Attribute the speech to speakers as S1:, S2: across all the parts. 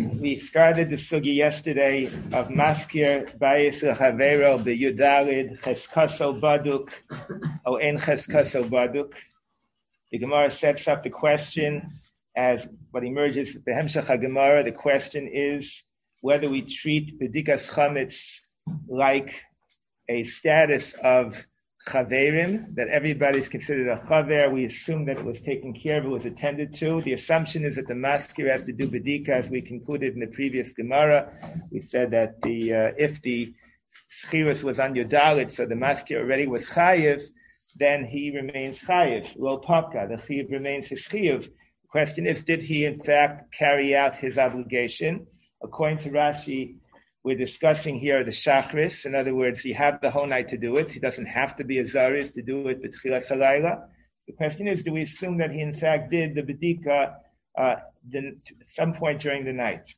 S1: We started the sugi yesterday of Maskir Bayis Chavero B'Yudalid Cheskaso Baduk O En Cheskaso Baduk. The Gemara sets up the question as what emerges Behemshach HaGemara. The question is whether we treat B'dikas Chametz like a status of Chaverim, that everybody is considered a Chaver. We assume that it was taken care of, it was attended to. The assumption is that the maskir has to do B'dika, as we concluded in the previous Gemara. We said that if the Shchirus was on Yodalit, so the maskir already was Chayiv, then he remains Chayiv. Lo Paka, the Chayiv remains his Chayiv. The question is, did he in fact carry out his obligation? According to Rashi, we're discussing here the Shachris. In other words, he had the whole night to do it. He doesn't have to be a Zaris to do it B'tchilas Halayla. The question is, do we assume that he in fact did the B'dika at some point during the night?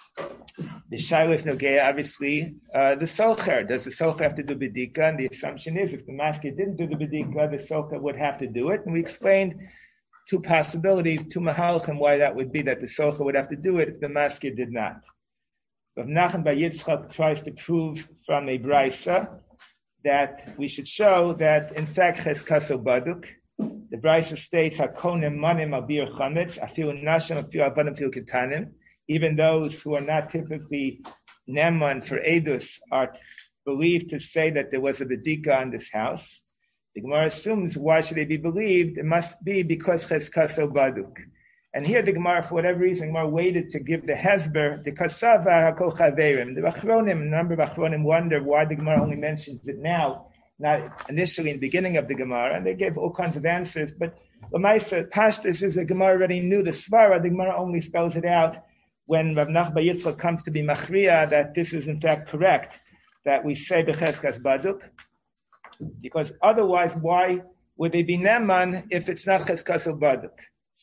S1: The Shaila is Nogea, obviously, the Socher. Does the Socher have to do B'dika? And the assumption is, if the maskir didn't do the B'dika, the Socher would have to do it. And we explained two possibilities, two mahalchim, why that would be, that the Socher would have to do it if the maskir did not. Rav Nachman bar Yitzchak tries to prove from a brisa that we should show that in fact cheskaso baduk. The brisa states hakonim manim abir chametz afilu nashim afilu avadim afilu ketanim. Even those who are not typically neman for edus are believed to say that there was a bedika on this house. The Gemara assumes, why should they be believed? It must be because cheskaso baduk. And here the Gemara, for whatever reason, the Gemara waited to give the Hezber, the Kasava HaKol Chaverim. The Achronim, a number of Achronim wonder why the Gemara only mentions it now, not initially in the beginning of the Gemara, and they gave all kinds of answers. But Lamaisa, Pashtus is the Gemara already knew the Svara. The Gemara only spells it out when Rav Nachman bar Yitzchak comes to be Machriya that this is in fact correct, that we say B'cheskas Baduk. Because otherwise, why would they be Neman if it's not Cheskas Baduk?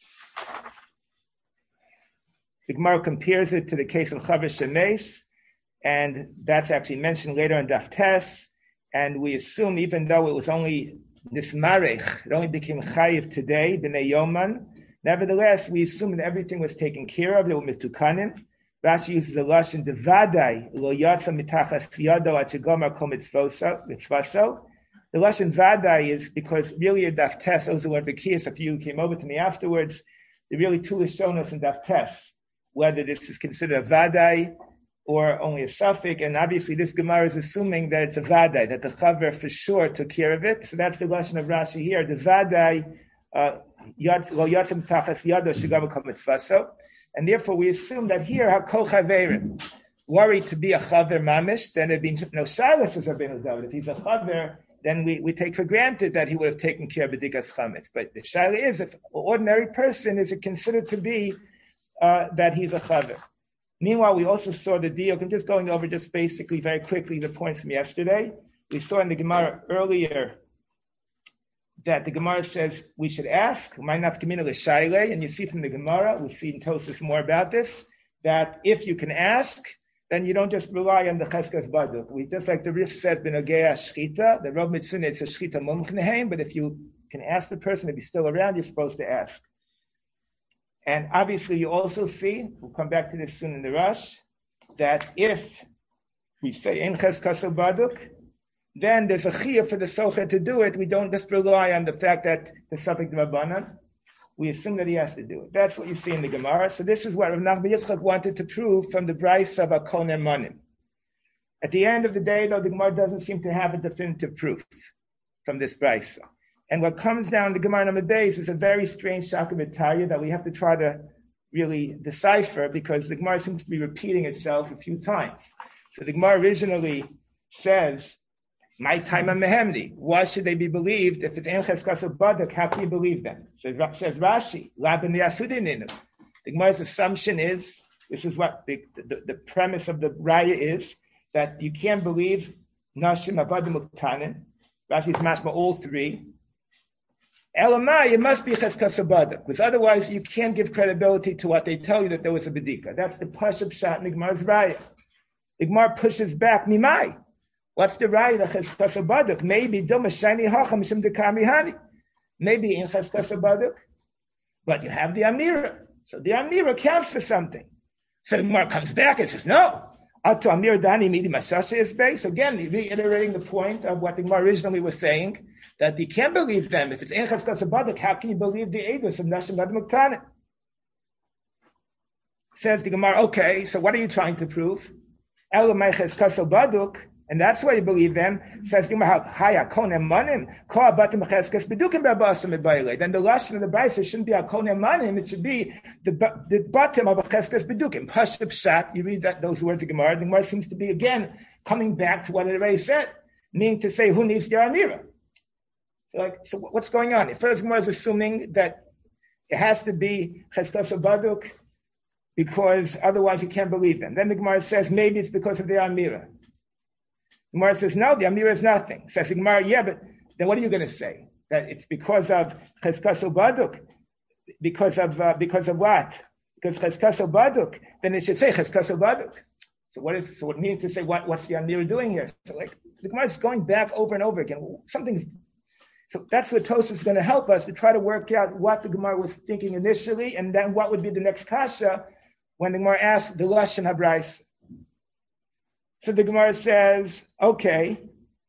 S1: The Gemara compares it to the case of Chaver Shemes, and that's actually mentioned later in Daf Tes. And we assume, even though it was only Nismarech, it only became Chayiv today, B'nei Yoman, nevertheless, we assume that everything was taken care of. There were Mitukanim. Rashi uses the Lashon Devadai, Lo Yatsa Mitachas Yado Ad Shegomar Kol Mitzvaso. The Lashon Vadai is because really in Daf Tes, those who learned the Kiyas, a few came over to me afterwards, there are really two Lashonos in Daf Tes, whether this is considered a vadai or only a suffix. And obviously this Gemara is assuming that it's a vadai, that the chaver for sure took care of it. So that's the lesson of Rashi here. The vadai, and therefore we assume that here, hakol chaverim, worried to be a chaver mamish, then there'd be no shilas as Rabbeinu David. If he's a chaver, then we take for granted that he would have taken care of b'dikas chametz. But the shilah is, if an ordinary person, is it considered to be that he's a chaver? Meanwhile, we also saw the deal. I'm just going over just basically very quickly the points from yesterday. We saw in the Gemara earlier that the Gemara says we should ask, and you see from the Gemara, we see in Tosfos more about this, that if you can ask, then you don't just rely on the cheskas baduk. We just like the Rif said, benogea shchita, the Rav Mitzvah, it's a shchita mumchnehem, but if you can ask the person if he's still around, you're supposed to ask. And obviously you also see, we'll come back to this soon in the Rush, that if we say in cheskas baduk, then there's a chiyah for the socher to do it. We don't just rely on the fact that the suffix Rabbanan. We assume that he has to do it. That's what you see in the Gemara. So this is what Rav Nachman bar Yitzchak wanted to prove from the Brisa of Akol Nemanim. At the end of the day, though, the Gemara doesn't seem to have a definitive proof from this Brisa. And what comes down the Gemara number base is a very strange shakavitarya that we have to try to really decipher, because the Gemara seems to be repeating itself a few times. So the Gemara originally says, my time on Mehemdi. Why should they be believed if it's Ein Cheskas Baduk? How can you believe them? So says Rashi, Labin Yasudininu. The Gemara's assumption is, this is what the premise of the Raya is, that you can't believe Nashim Abadim Uktanim. Rashi's mashma all three. Elamai, it must be Cheskas Baduk, because otherwise you can't give credibility to what they tell you that there was a Bedika. That's the Pashup Shat in the Gemara's Raya. The Gemara pushes back, Nimai. What's the right of Cheskas Baduk? Maybe Domashani Hacham Shim Dekami Hani. Maybe in Cheskas Baduk, but you have the Amira. So the Amira counts for something. So the Gemara comes back and says, no. So again, reiterating the point of what the Gemara originally was saying, that you can't believe them. If it's Ein Cheskos Baduk, how can you believe the Eidos of Nashim Bad Muktanim? Says the Gemara, okay, so what are you trying to prove? Elamai Cheskos Baduk, and that's why you believe them. Says the Gemara, Haya Konem Manim, Ko Abatim Cheskos Bedukim Berbasam Ebayle. Then the lashon of the Brisa shouldn't be a Konem Manim, it should be the bottom of a Cheskos Bedukim. Pashup Pshat, you read those words of Gemara, the Gemara seems to be again coming back to what it already said, meaning to say, who needs the Amira? So what's going on? First, Gemara is assuming that it has to be Cheskos Baduk because otherwise you can't believe them. Then the Gemara says maybe it's because of the Amira. The Gemara says no, the Amira is nothing. Says the Gemara, yeah, but then what are you going to say? That it's because of Cheskos Baduk? Because of what? Because Cheskos Baduk? Then it should say Cheskos Baduk. So what means to say what's the Amira doing here? So the Gemara is going back over and over again. So that's what Tosfos is going to help us to try to work out what the Gemara was thinking initially, and then what would be the next kasha when the Gemara asks the lashon habrayis. So the Gemara says, okay.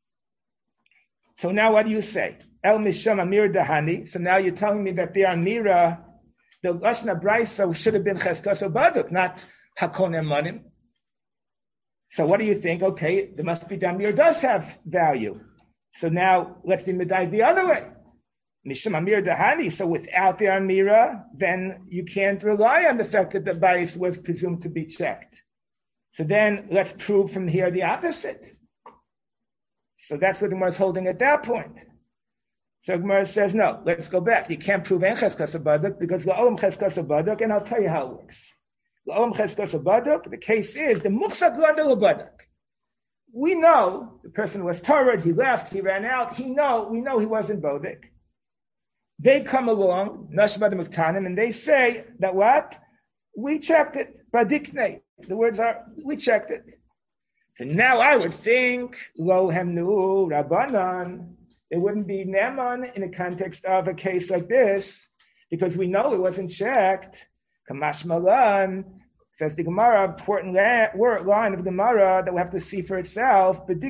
S1: So now what do you say? El misham amir dahani. So now you're telling me that the amira, the lashon habrayis should have been cheskos baduk, not hakonem manim. So what do you think? Okay, there must be the amir does have value. So now let's be medai the other way. Mishum Amir Dahani. So without the Amira, then you can't rely on the fact that the bias was presumed to be checked. So then let's prove from here the opposite. So that's what the Gemara is holding at that point. So Gemara says, no, let's go back. You can't prove Ein Cheskos Baduk because La'olam Cheskos Baduk, and I'll tell you how it works. La'olam Cheskos Baduk, the case is the Muchsak Gadol Baduk. We know the person was tired, he left, he ran out. We know he wasn't Bodek. They come along, Nashbad Muktanim, and they say that what? We checked it. Badikne. The words are, we checked it. So now I would think, Lo Hemnu Rabbanan. It wouldn't be Neman in the context of a case like this, because we know it wasn't checked. Kamash Malan. Says the Gemara, important line of Gemara that we have to see for itself. What's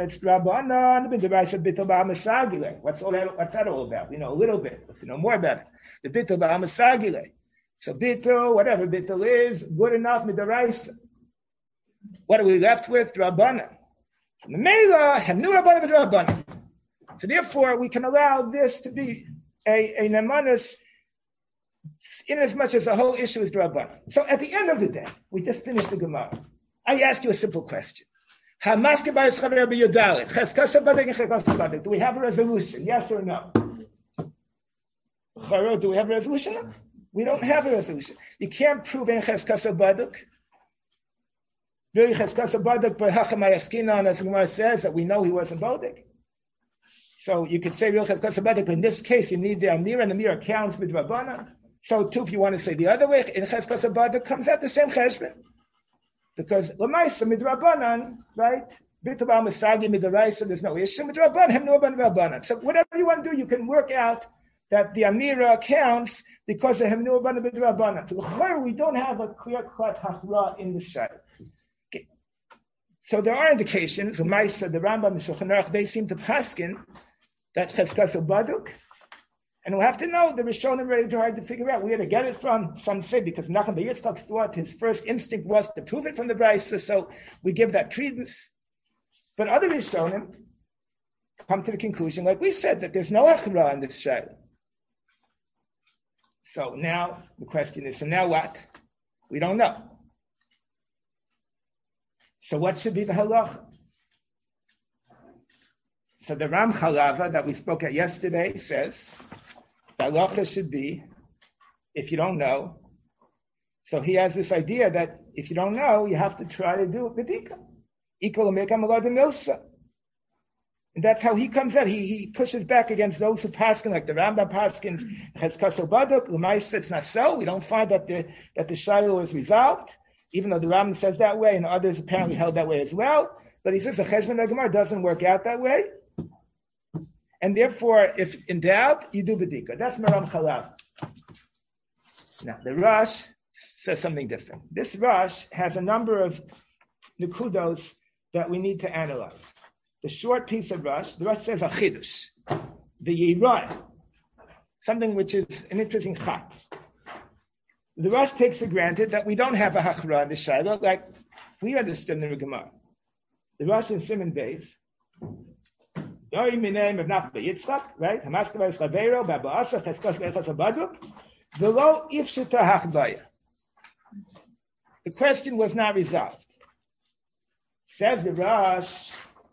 S1: that all about? We know a little bit, but we know more about it. The bittul ba'amasagile. So bittul, whatever bittul is, good enough midaraisa. What are we left with? Drabanan. From the Mela, hemnu Rabbanan v'drabanan. So therefore, we can allow this to be a nemanis, in as much as the whole issue is Rabbanan. So at the end of the day, we just finished the Gemara. I ask you a simple question. Do we have a resolution? Yes or no? Do we have a resolution? We don't have a resolution. You can't prove Ein Cheskos Baduk. Really Cheskos Baduk, but Hachamayaskinan, as the Gemara says, that we know he wasn't Bodek. So you could say real Cheskos Baduk, but in this case, you need the Amir, and the Amir counts with Rabbanan. So too, if you want to say the other way, in Cheskos Baduk comes out the same cheshbon, because Lamaisa midrabanan, right? Bitul ba'amasagi midaraisa, there's no issue midrabanan, hemnu rabbanan. So whatever you want to do, you can work out that the Amira counts because of hemnu midrabanan. So we don't have a clear-cut hachra in the shayla. Okay. So there are indications. Lamaisa, the Rambam, the Shulchan Aruch, they seem to paskin that Cheskos Baduk. And we'll have to know the Rishonim very hard to figure out where to get it from. Some say because Nachman bar Yitzchak thought his first instinct was to prove it from the Brisa, so we give that credence. But other Rishonim come to the conclusion, like we said, that there's no Achra in this Shayla. So now the question is, so now what? We don't know. So what should be the halacha? So the Ram Chalava that we spoke at yesterday says, the halacha should be, if you don't know. So he has this idea that if you don't know, you have to try to do it b'dika. And that's how he comes out. He pushes back against those who paskin, like the Rambam paskins, Cheskos Baduk. L'maisa, it's not so. We don't find that the shiloh is resolved, even though the Rambam says that way, and others apparently held that way as well. But he says the cheshbon Gemara doesn't work out that way. And therefore, if in doubt, you do B'dika. That's Maram Chalav. Now, the Rosh says something different. This Rush has a number of nekudos that we need to analyze. The short piece of Rush, the Rush says a chidush, the Yirah, something which is an interesting chat. The Rush takes for granted that we don't have a hachra in the Shiloh, like we understood in the Gemara. The Rush in Simon Beis, right? The question was not resolved. Says the Rush,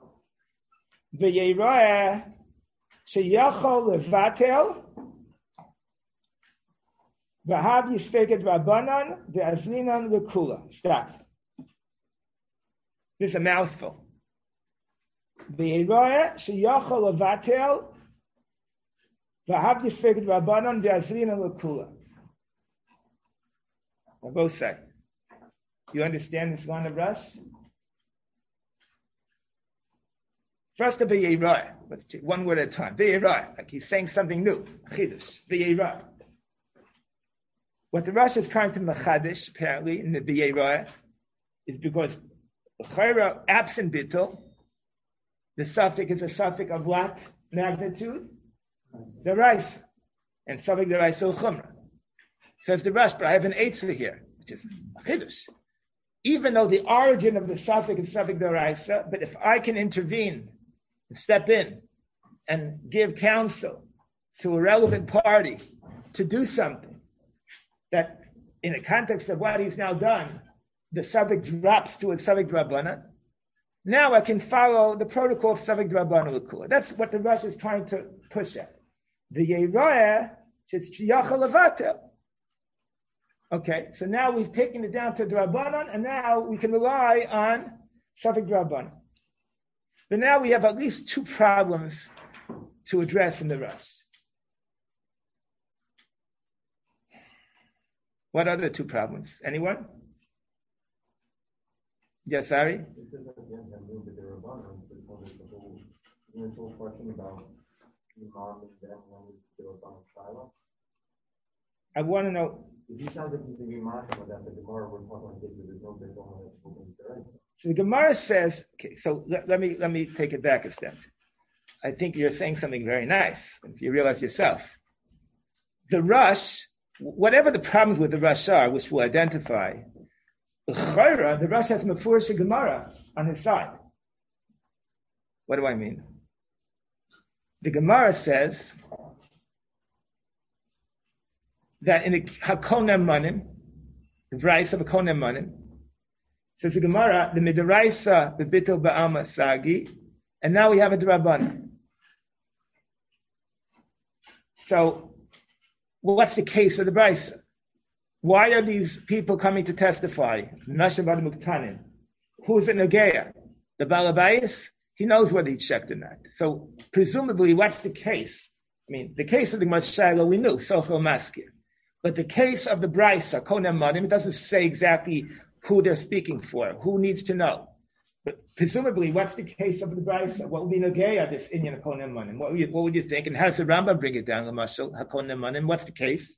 S1: v'yirah sheyachol levatel v'hav yisfeket rabbanan v'azlinan lekula. Stop. This is a mouthful. V'yirah sheyachol levatel v'hav yisfeket rabbanan v'azlinan lekula. Now both say. You understand this line of Rush? First, the V'yirah. Let's take one word at a time. V'yirah, like he's saying something new. Chidush. V'yirah. What the Rush is trying to machadish, apparently, in the V'yirah, is because Chayra, absent bittul, the suffix is a suffix of what magnitude? The rice. And suffix the rice il chumrah. Says the Rush, but I have an eitzah here, which is Chidush. Even though the origin of the suffix is suffix deraisa, but if I can intervene and step in and give counsel to a relevant party to do something that, in the context of what he's now done, the suffix drops to a suffix drabbana, now I can follow the protocol of suffix drabbana l'kula. That's what the Rush is trying to push at. The Yeroeh sheyachol levatel. Okay, so now we've taken it down to Drabanan, and now we can rely on Safek Drabanan. But now we have at least two problems to address in the Rush. What are the two problems? Anyone? Yes, Ari? I want to know. So the Gemara says, okay, so let me take it back a step. I think you're saying something very nice, if you realize yourself. The Rush, whatever the problems with the Rush are, which we'll identify, the Rush has Mefurish Gemara on his side. What do I mean? The Gemara says that in the Hakonem Manim, the Braisa of Hakonem Manim, says the Gemara, the Midaraisa, the Bittul Ba'alma Sagi, and now we have a Drabbana. So, what's the case of the Braisa? Why are these people coming to testify? Nashim Bad Muktanim. Who's in Nageya? The Balabayis? He knows whether he checked or not. So, presumably, what's the case? I mean, the case of the Gemara Shiloh we knew, Sochel Maskir. But the case of the Braisa, Konem Manim, it doesn't say exactly who they're speaking for, who needs to know. But presumably, what's the case of the Braisa? What would be Nageya, this Inyan Konem Manim? What would you think? And how does the Rambam bring it down, Lamashal, Hakonem Manim? What's the case?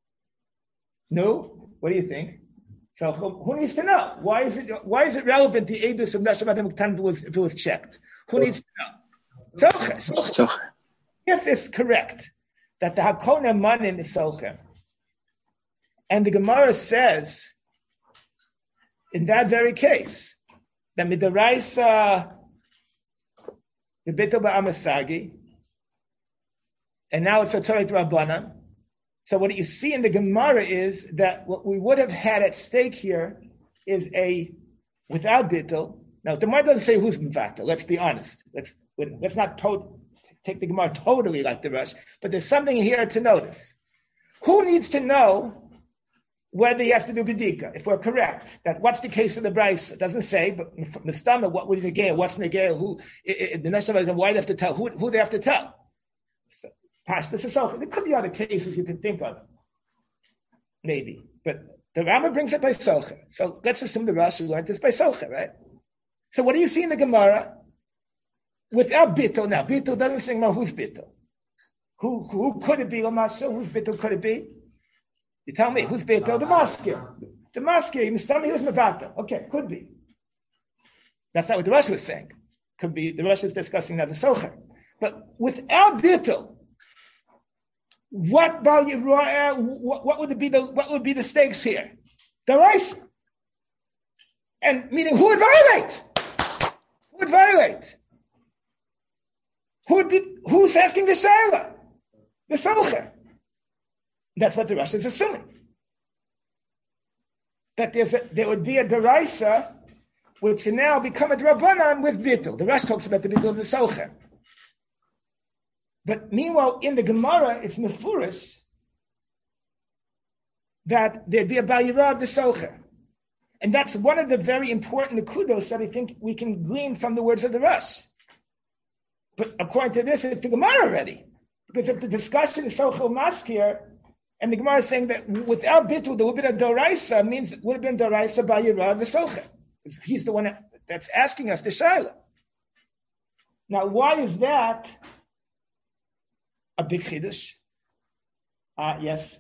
S1: No? What do you think? So who needs to know? Why is it relevant, the Edus of Nashim Adam Ktan if it was checked? Who needs to know? Socher. If it's correct that the Hakonem Manim is Socher, and the Gemara says, in that very case, that Midaraisa, the Bittul Ba'amasagi, and now it's a Torah Rabbanan. So what you see in the Gemara is that what we would have had at stake here is without Bittul. Now, the Gemara doesn't say who's Mvata, let's be honest. Let's not take the Gemara totally like the Rush, but there's something here to notice. Who needs to know whether he has to do Gedika, if we're correct, that what's the case of the Braisa? It doesn't say, but from the stomach, what would Negea, what's Negea, who, the next time, why they have to tell, who they have to tell? So, Pashtus is so. There could be other cases you can think of, maybe, but the Rambam brings it by Socher. So let's assume the Rashi learned this by Socher, right? So what do you see in the Gemara? Without Bittul, now Bittul doesn't say, who's Bittul? Who could it be, Lamasha? Whose Bittul could it be? You tell me, who's Betel? The maskir. The maskir, you tell me who's Mevatel. Okay, could be. That's not what the Rosh was saying. Could be, the Rosh is discussing now the Socher. But without Betel, what would be the stakes here? The rice. And meaning, who would violate? Who would violate? Who's asking the Shaila? The Socher. That's what the Rosh is assuming. That there would be a deraisa which can now become a drabanan with bittul. The Rosh talks about the bittul of the Socher. But meanwhile, in the Gemara, it's mefurish that there'd be a bayira of the Socher. And that's one of the very important kudos that I think we can glean from the words of the Rosh. But according to this, it's the Gemara already. Because if the discussion is Socher Maskir, and the Gemara is saying that without Bittul, there would have been a Doraisa, means it would have been Doraisa bayira of the Socher. Because he's the one that's asking us the Shaila. Now, why is that a big Chiddush? Yes.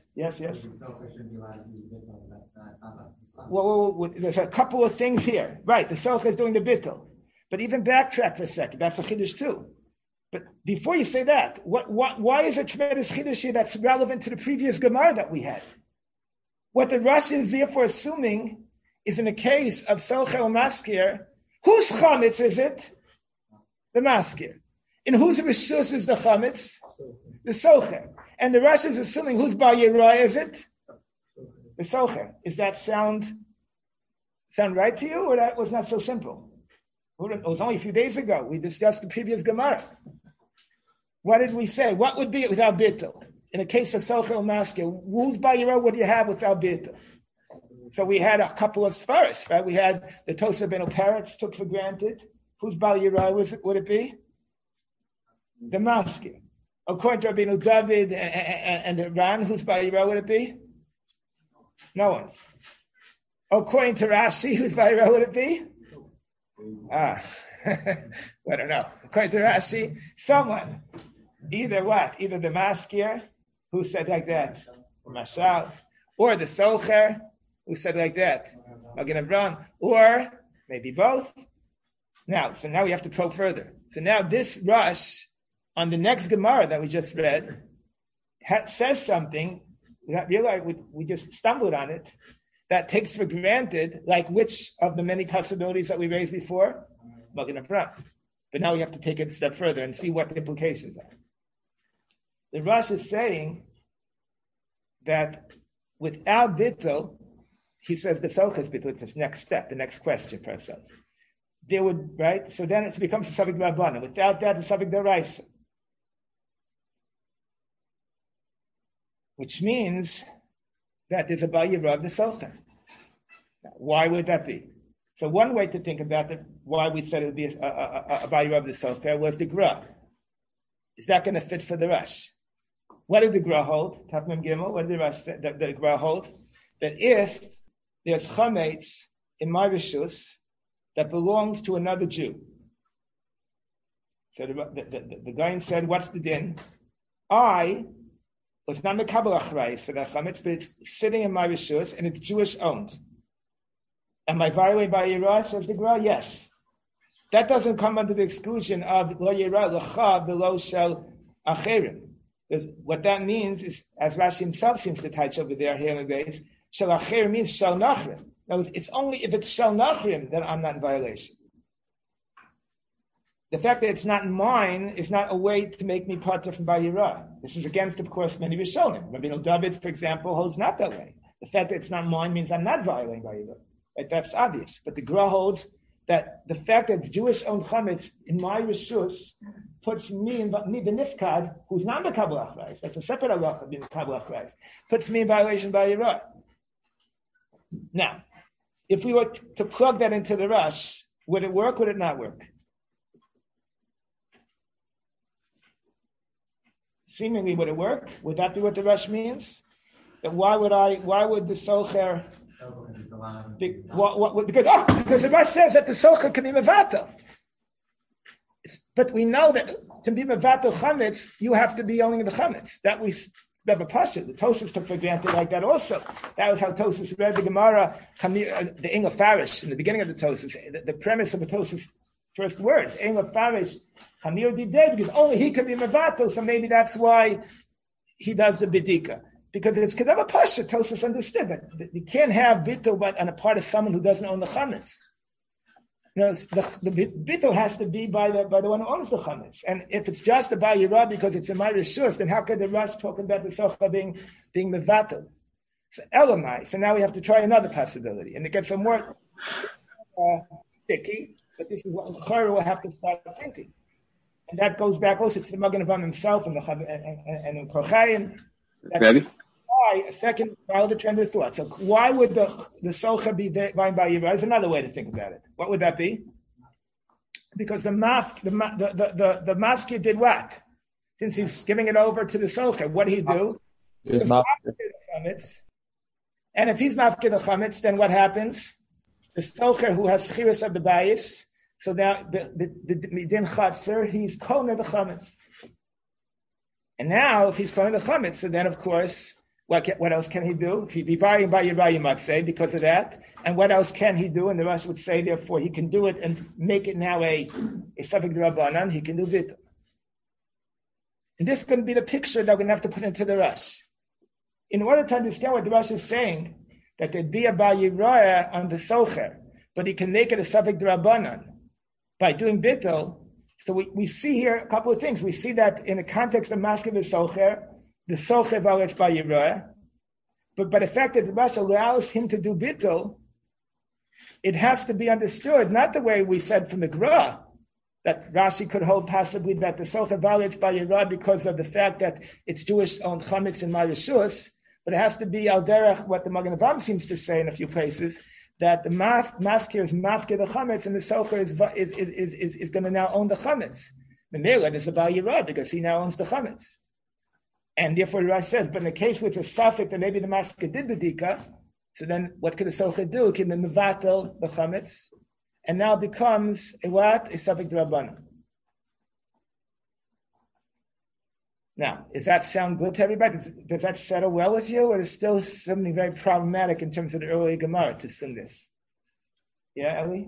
S1: Well, there's a couple of things here. Right, the Socher is doing the Bittul. But even backtrack for a second, that's a Chiddush too. But before you say that, why is a tremendous Chiddush here that's relevant to the previous Gemara that we had? What the Rosh is therefore assuming is in the case of Socher or Maskir, whose Chametz is it? The Maskir. In whose Rishus is the Chametz? The Socher. And the Rosh is assuming whose Bayirah is it? The Socher. Is that sound right to you, or that was not so simple? It was only a few days ago. We discussed the previous Gemara. What did we say? What would be it without Bittul? In the case of Socher or Maskir, whose Bayirah would you have without Bittul? So we had a couple of svaras, right? We had the Tosa Ben Peretz took for granted. Whose Bayirah would it be? The Maskir. According to Rabbeinu David and the Ran, whose Bayirah would it be? No one's. According to Rashi, whose Bayirah would it be? I don't know. According to Rashi, someone, either the Maskir, who said like that, Mashal, or the Socher, who said like that, Magen Avraham, or maybe both. Now we have to probe further. So now this Rosh, on the next Gemara that we just read, says something that we just stumbled on it, that takes for granted, like which of the many possibilities that we raised before? Magen Avraham. But now we have to take it a step further and see what the implications are. The Rosh is saying that without Bittul, he says the Socher is Bittul, it's this next step, the next question for ourselves. There would, right? So then it becomes a Savik Rabbanan. Without that, it's Savik Daraisa. Which means that there's a Bayirah of the Socher. Why would that be? So one way to think about it, why we said it would be a Bayirah of the Socher, was the Gra. Is that going to fit for the Rosh? What did the Gra hold? Tafmim Gimel, what did the Rosh say? The Gra hold? That if there's Chametz in my Rishus that belongs to another Jew. So the guy said, what's the din? I was not mekabel achrayis for that chametz, but it's sitting in my rishus and it's Jewish owned. Am I violated by Yirah? Says the Gra, yes. That doesn't come under the exclusion of lo Yirah l'cha below shel acherim. Because what that means is, as Rashi himself seems to touch over there here in the base, shel acherim means shel nachrim. It's only if it's shel nachrim that I'm not in violation. The fact that it's not mine is not a way to make me patur from Bayirah. This is against, of course, many Rishonim. Rabbeinu David, for example, holds not that way. The fact that it's not mine means I'm not violating Bayirah. Right? That's obvious. But the Gra holds that the fact that it's Jewish-owned chametz in my rishus puts me the nifkad, who's not mekabel achrayis, that's a separate halacha, being mekabel achrayis, puts me in violation by Bayirah. Now, if we were to plug that into the Rosh, would it work? Would it not work? Seemingly, would it work? Would that be what the Rosh means? That why would the Socher? Because the Rosh says that the Socher can be mevatel. But we know that to be mevatel chametz, you have to be owning the chametz. That we Rebbe Pasha. The Tosfos took for granted like that also. That was how Tosfos read the Gemara, the Ing of Farish, in the beginning of the Tosfos. The premise of the Tosfos' first words, Ing of Farish, Chamir Didei, because only he could be Mevato, so maybe that's why he does the Bidika. Because it's Kedava Pasha, Tosfos understood that you can't have Bittul on a part of someone who doesn't own the Chametz. The bittul has to be by the one who owns the chametz, and if it's just a bayirah because it's a ma'rishus, then how could the Rosh talk about the socha being mevatel? So elamai. So now we have to try another possibility, and it gets some more sticky. But this is what Chara will have to start thinking, and that goes back also to the Magen Avraham himself and in Korchayim.
S2: Ready?
S1: Why a second follow the trend of thought? So why would the socha be buying by Yirah? There's another way to think about it. What would that be? Because the maskir did what? Since he's giving it over to the socha, what did he do? He's mafkir the chametz. And if he's mafkir the chametz, then what happens? The socha who has schiras of the bayis, so now the midin chatzer, he's kona the chametz. And now if he's kona the chametz, so then of course. What else can he do? He'd be buying by Yirah, you might say, because of that. And what else can he do? And the Rosh would say, therefore, he can do it and make it now a Safek D'Rabbanan. He can do Bittul. And this is going to be the picture that we're going to have to put into the Rosh. In order to understand what the Rosh is saying, that there'd be a Yirah on the Socher, but he can make it a Safek D'Rabbanan by doing Bittul. So we see here a couple of things. We see that in the context of Maskeh Socher, the Socher Valetz Bayirah, but by the fact that the Rosh allows him to do Bittul, it has to be understood, not the way we said from the Gra, that Rashi could hold possibly that the Socher Valetz Bayirah because of the fact that it's Jewish-owned Chametz and Marishus, but it has to be Al Derech, what the Magen Avraham seems to say in a few places, that the Maskir is Mafkir the Chametz and the Socher is going to now own the Chametz. The Mela is a Bayirah because he now owns the Chametz. And therefore, Rash says, but in the case with a suffix that maybe the masker did bedika, so then what could a socha do? It can be mevatel the chametz, and now becomes a what? A suffix d'Rabbanan. Now, does that sound good to everybody? Does that settle well with you, or is still something very problematic in terms of the early Gemara to assume this? Yeah, Eli?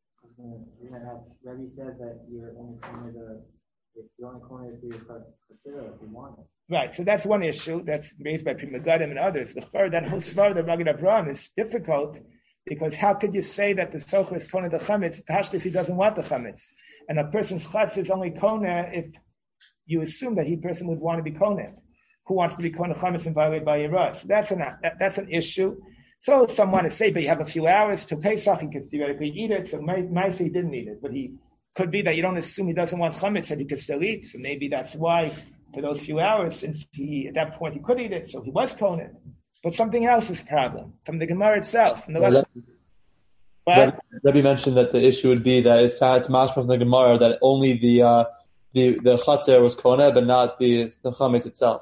S3: Rabbi said that you're only corner to your consider if you want it.
S1: Right, so that's one issue that's raised by Pri Megadim and others. The third, that whole svar of the Magen Avraham is difficult because how could you say that the socher is kona the chametz? Pashtus, he doesn't want the chametz, and a person's chatz is only kona if you assume that he person would want to be kona. Who wants to be kona chametz and violate by Yirah? So that's an issue. So some want to say, but you have a few hours to Pesach, he could theoretically eat it. So Maisa he didn't eat it, but he could be that you don't assume he doesn't want chametz and he could still eat. So maybe that's why. For those few hours, since at that point he could eat it, so he was kohen. But something else is a problem from the Gemara itself. From the
S4: Rebbe mentioned that the issue would be that it's mashma from the Gemara that only the chatzer was kohen, but not the chametz itself.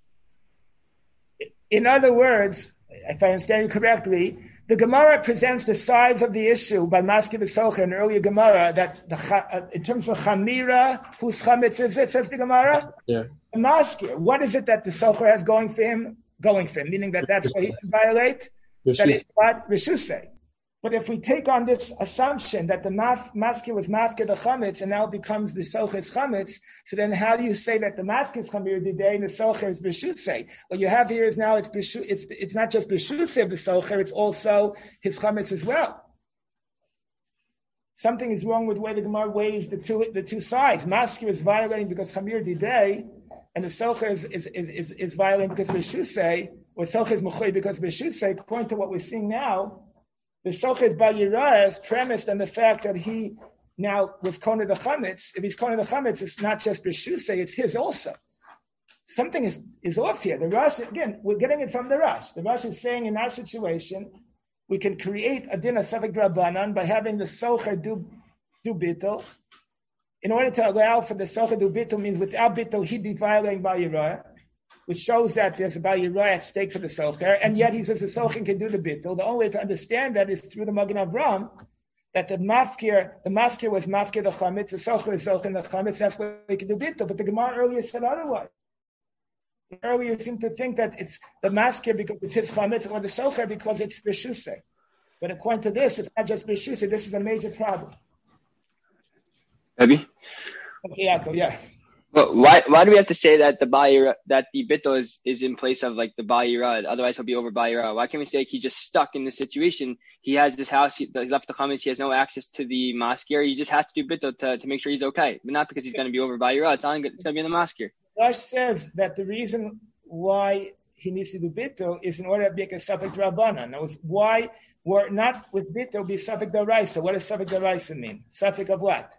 S1: In other words, if I understand you correctly, the Gemara presents the sides of the issue by Maskeh V'Socher in earlier Gemara that in terms of Chamira, whose Chametz is it, says the Gemara?
S4: Yeah.
S1: Maskeh, what is it that the Socher has going for him? Going for him, meaning that's what he can violate? That is what Rishusei. But if we take on this assumption that the maskeh was mafkeh the chametz and now it becomes the socher's chametz, so then how do you say that the maskeh is chamir today and the socher is b'shusei? What you have here is now it's not just b'shusei of the socher, it's also his chametz as well. Something is wrong with the way the Gemara weighs the two sides. Maskeh is violating because chamir today, and the socher is violating because b'shusei, or socher is mechoy because b'shusei. According to what we're seeing now, the Socher Bayirah is premised on the fact that he now was Kona the Chametz. If he's Kona the Chametz, it's not just B'Shusei, it's his also. Something is off here. The Rosh, again, we're getting it from the Rosh. The Rosh is saying in our situation, we can create a din of Safek D'Rabbanan by having the Socher do Bittul. In order to allow for the Socher do Bittul means without Bittul, he'd be violating Bayirah, which shows that there's a Bayirah at stake for the Socher, and yet he says the Socher can do the Bittul. The only way to understand that is through the Magen Avraham, that the maskir was mafkir the Chametz, the Socher is Socher the Chametz, that's why he can do Bittul. But the Gemara earlier said otherwise. Earlier seemed to think that it's the maskir because it's his chametz or the socher because it's b'shusay. But according to this, it's not just b'shusay. This is a major problem.
S2: Maybe.
S1: Okay, Yaakov, yeah.
S2: But why do we have to say that the bittul is in place of like the Ba'ira? Otherwise, he'll be over Ba'ira. Why can't we say he's just stuck in the situation? He has this house. He's left the chametz. He has no access to the maskir. He just has to do bittul to make sure he's okay, but not because he's going to be over Ba'ira. It's going to be in the maskir.
S1: Rash says that the reason why he needs to do bittul is in order to make a safek rabbanan. Now, why we're not with bittul be safek daraisa? What does safek daraisa mean? Safek of what?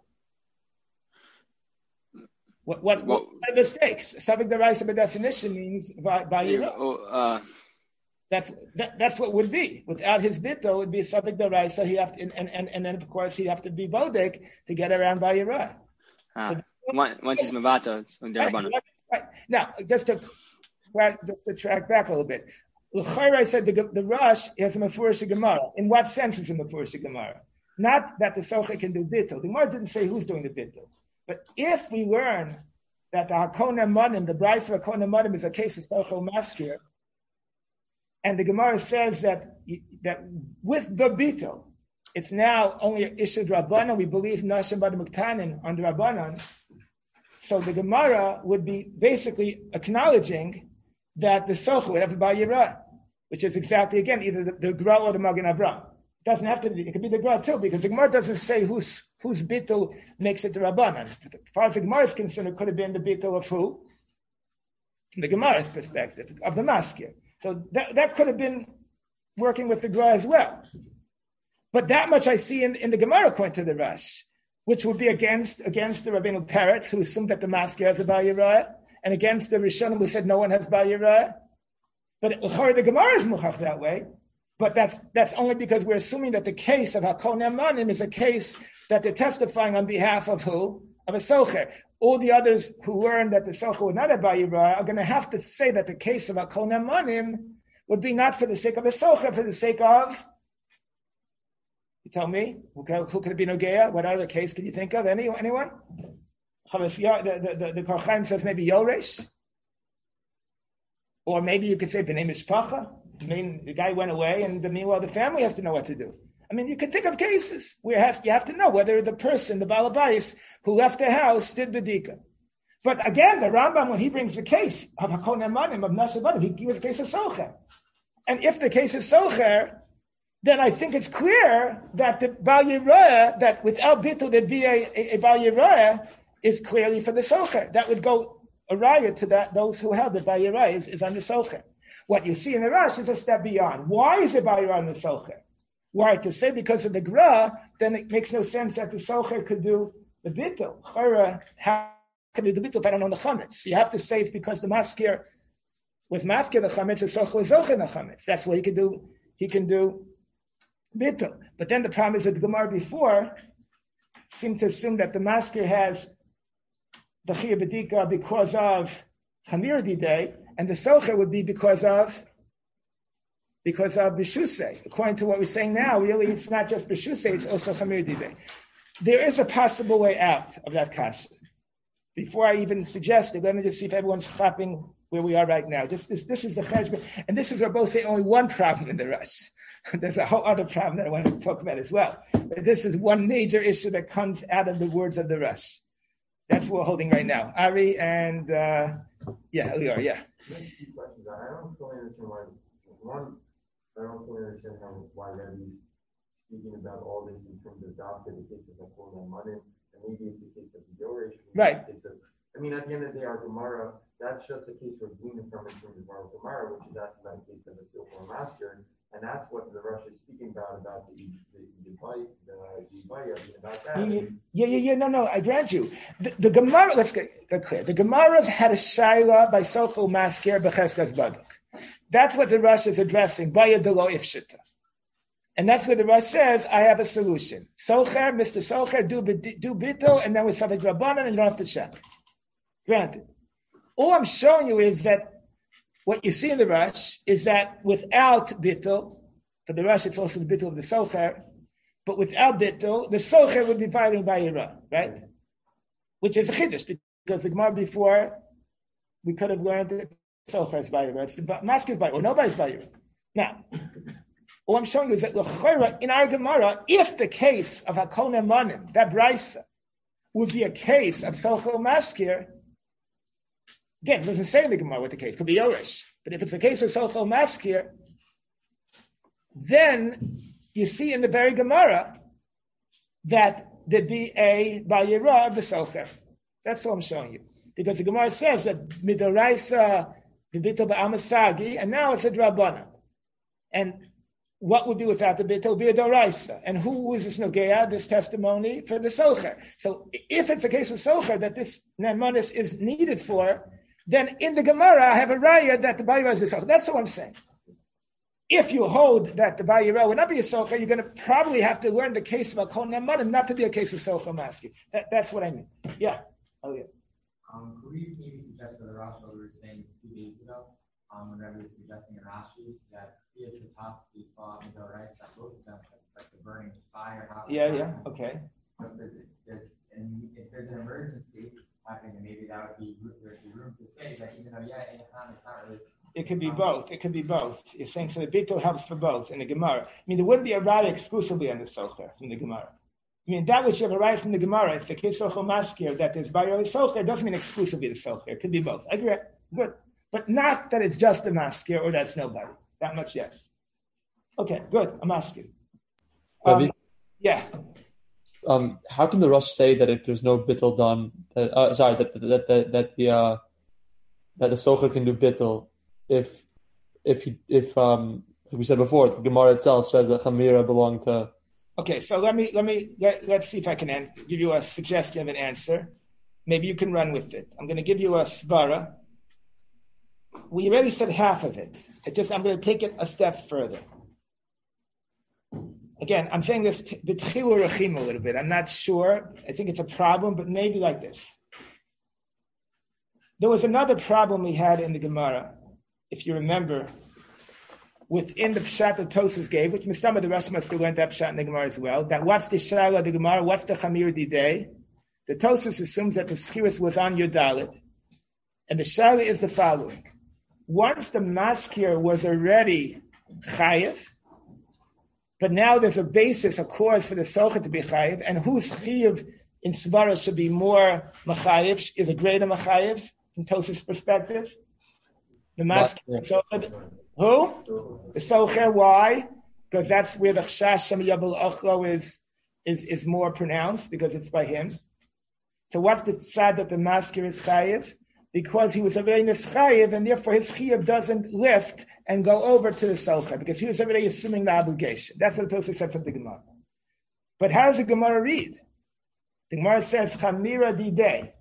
S1: What are the stakes? Safek daraisa by definition means Ba'ira. That's what would be. Without his bittul, it would be safek daraisa. He have to, and then of course he'd have to be bodek to get around Ba'ira.
S2: Once he's mavato, it's on derabbanan.
S1: Right. Now, just to track back a little bit, I said the Rosh has a mefurish Gemara. In what sense is a mefurish Gemara? Not that the socher can do bittul. The Gemara didn't say who's doing the bittul. But if we learn that the Hakona Manim, the Bryce of Hakona Manim is a case of socher maskir, and the Gemara says that with the bittul, it's now only an issue Rabbanan. We believe Nashim Bad Muktanin under Rabbanan. So the Gemara would be basically acknowledging that the socher would have to buy Yirah, which is exactly, again, either the Gra or the Magen Avraham. It doesn't have to be, it could be the Gra too, because the Gemara doesn't say whose bittul makes it the Rabbanan. As far as the Gemara is concerned, it could have been the bittul of who? From the Gemara's perspective, of the maskir. So that could have been working with the Gra as well. But that much I see in the Gemara according to the Rash, which would be against the Rabbeinu Peretz, who assumed that the maskir has a Ba'yirah, and against the Rishonim who said no one has Ba'yirah. But the Gemara is muchach that way. But that's only because we're assuming that the case of Hakon Emanim is a case that they're testifying on behalf of who? Of a socher. All the others who learned that the socher would not have Ba'yirah are going to have to say that the case of Hakon Emanim would be not for the sake of a socher, for the sake of. You tell me, who could have been Ogeya? What other case can you think of? Anyone? The Kor Chaim says maybe Yoresh. Or maybe you could say B'nai Mishpacha. I mean, the guy went away, and meanwhile the family has to know what to do. I mean, you could think of cases where you have to know whether the person, the Baal Bayis, who left the house, did B'dika. But again, the Rambam, when he brings the case of Hakon Emanim, of Nashim Bad, he gives a case of Socher. And if the case is Socher, then I think it's clear that the Baal Yirah, that without Bittul there'd be a Baal Yirah, is clearly for the Socher. That would go a riot to that those who held that Baal Yirah is on the Socher. What you see in the Rash is a step beyond. Why is it Baal Yirah on the Socher? Why to say because of the Gra, then it makes no sense that the Socher could do the Bittul. Chara, how can you do Bittul if I don't know the Chametz? You have to say it's because the Maskir was Mafkir the Chametz, the Socher was Zocher the Chametz. That's what he can do Bittul. But then the problem is that the Gemara before seemed to assume that the master has the Chiyah B'dika because of Chamir Didei, and the Socher would be because of B'shusei. According to what we're saying now, really it's not just B'shusei, it's also Chamir Didei. There is a possible way out of that kasha. Before I even suggest it, let me just see if everyone's clapping where we are right now. This is the cheshbon, and this is both say only one problem in the Rush. There's a whole other problem that I want to talk about as well. But this is one major issue that comes out of the words of the Rush. That's what we're holding right now. Ari and we are. Yeah.
S3: I don't fully understand why Rebbe's speaking about all this in terms of Dafka, the case of Hakon Emanim, and maybe it's the case of the Yoresh.
S1: Right.
S3: I mean, at the end of the day, our Gemara, that's just a case we're gleaning from in terms of our Gemara, which is asking about a case of a silver master, and that's what the Rush is speaking about the about that.
S1: Yeah. No, I grant you. The Gemara, let's get clear. The Gemara had a shaila by Sochel Maskir B'cheskas Baduk. That's what the Rush is addressing, Baya Delo Ifshita. And that's where the Rush says, I have a solution. Socher, Mr. Socher, do Bittul, and then we Savik Rabbanan, and you don't have to check. Granted. All I'm showing you is that what you see in the Rush is that without Bittul, for the Rush it's also the Bittul of the Socher, but without Bittul, the Socher would be violating by Yirah, right? Which is a Chiddush, because the Gemara before, we could have learned that Socher is Bayira, it's the Maskir is Bayira, or nobody's Bayira. Now, what I'm showing you is that in our Gemara, if the case of Hakol Nemanim, that Brisa, would be a case of Socher Maskir, again, it doesn't say in the Gemara what the case, it could be Yoresh, but if it's a case of Socher Maskir, then you see in the very Gemara that there'd be a Bayira of the Socher. That's all I'm showing you. Because the Gemara says that Midoraisa, B'Bittel B'Amasagi, and now it's a Drabana. And what would be without the B'Bittel? Be a Doraisa. And who is this Nogea, this testimony for the Socher? So if it's a case of Socher that this Nemanis is needed for, then in the Gemara I have a raya that the Bayira is the Socher. That's all I'm saying. If you hold that the Bayira would not be a Socher, you're going to probably have to learn the case of a Kol Nemanim not to be a case of Socher Maski. That's what I mean. Yeah. Oh, yeah.
S5: Could we maybe suggest for the Rashi what we were saying 2 days ago, whenever we were suggesting in Rashi that Pietro fought in the right side, both of them, it's like the burning fire house.
S1: Yeah, okay.
S5: So if there's an emergency happening, then maybe that would be room to say that even though, in Hanan it's not really.
S1: It could be both. It could be both. You're saying so the Bito helps for both in the Gemara. I mean, there wouldn't be a raya exclusively on the Socher from the Gemara. I mean, that which you have a right from the Gemara, if the case of Maskir, that there's Bayir Socher, doesn't mean exclusively the Socher. It could be both. I agree. Good. But not that it's just a Maskir or that's nobody. That much, yes. Okay, good. I'm asking. Yeah.
S4: How can the Rosh say that if there's no bittul done, that the Socher can do bittul if we said before, the Gemara itself says that Chamira belonged to.
S1: Okay, so let's see if I can give you a suggestion of an answer. Maybe you can run with it. I'm going to give you a svara. We already said half of it. I'm going to take it a step further. Again, I'm saying this b'tchilu rechim a little bit. I'm not sure. I think it's a problem, but maybe like this. There was another problem we had in the Gemara, if you remember, within the Pshat that Tosas gave, which Mistama the Rosh must have learned that Pshat in the Gemara as well, that what's the Shaila of the Gemara, what's the Chamir Didei? The Tosas assumes that the Schiris was on Yudalit. And the Shaila is the following. Once the Maskir was already Chayiv, but now there's a basis, a cause for the Socher to be Chayiv, and whose Chayiv in Svara should be more Machayiv, is a greater Machayiv, from Tosas' perspective? The Maskir. Who? The Socher. Why? Because that's where the Chash Shem Yabal Achlo is more pronounced, because it's by him. So what's the tzad that the Maskir is Chayiv? Because he was already Nischayiv, and therefore his Chayiv doesn't lift and go over to the Socher, because he was already assuming the obligation. That's what the Tosafos said from the Gemara. But how does the Gemara read? The Gemara says, Chamira Didei.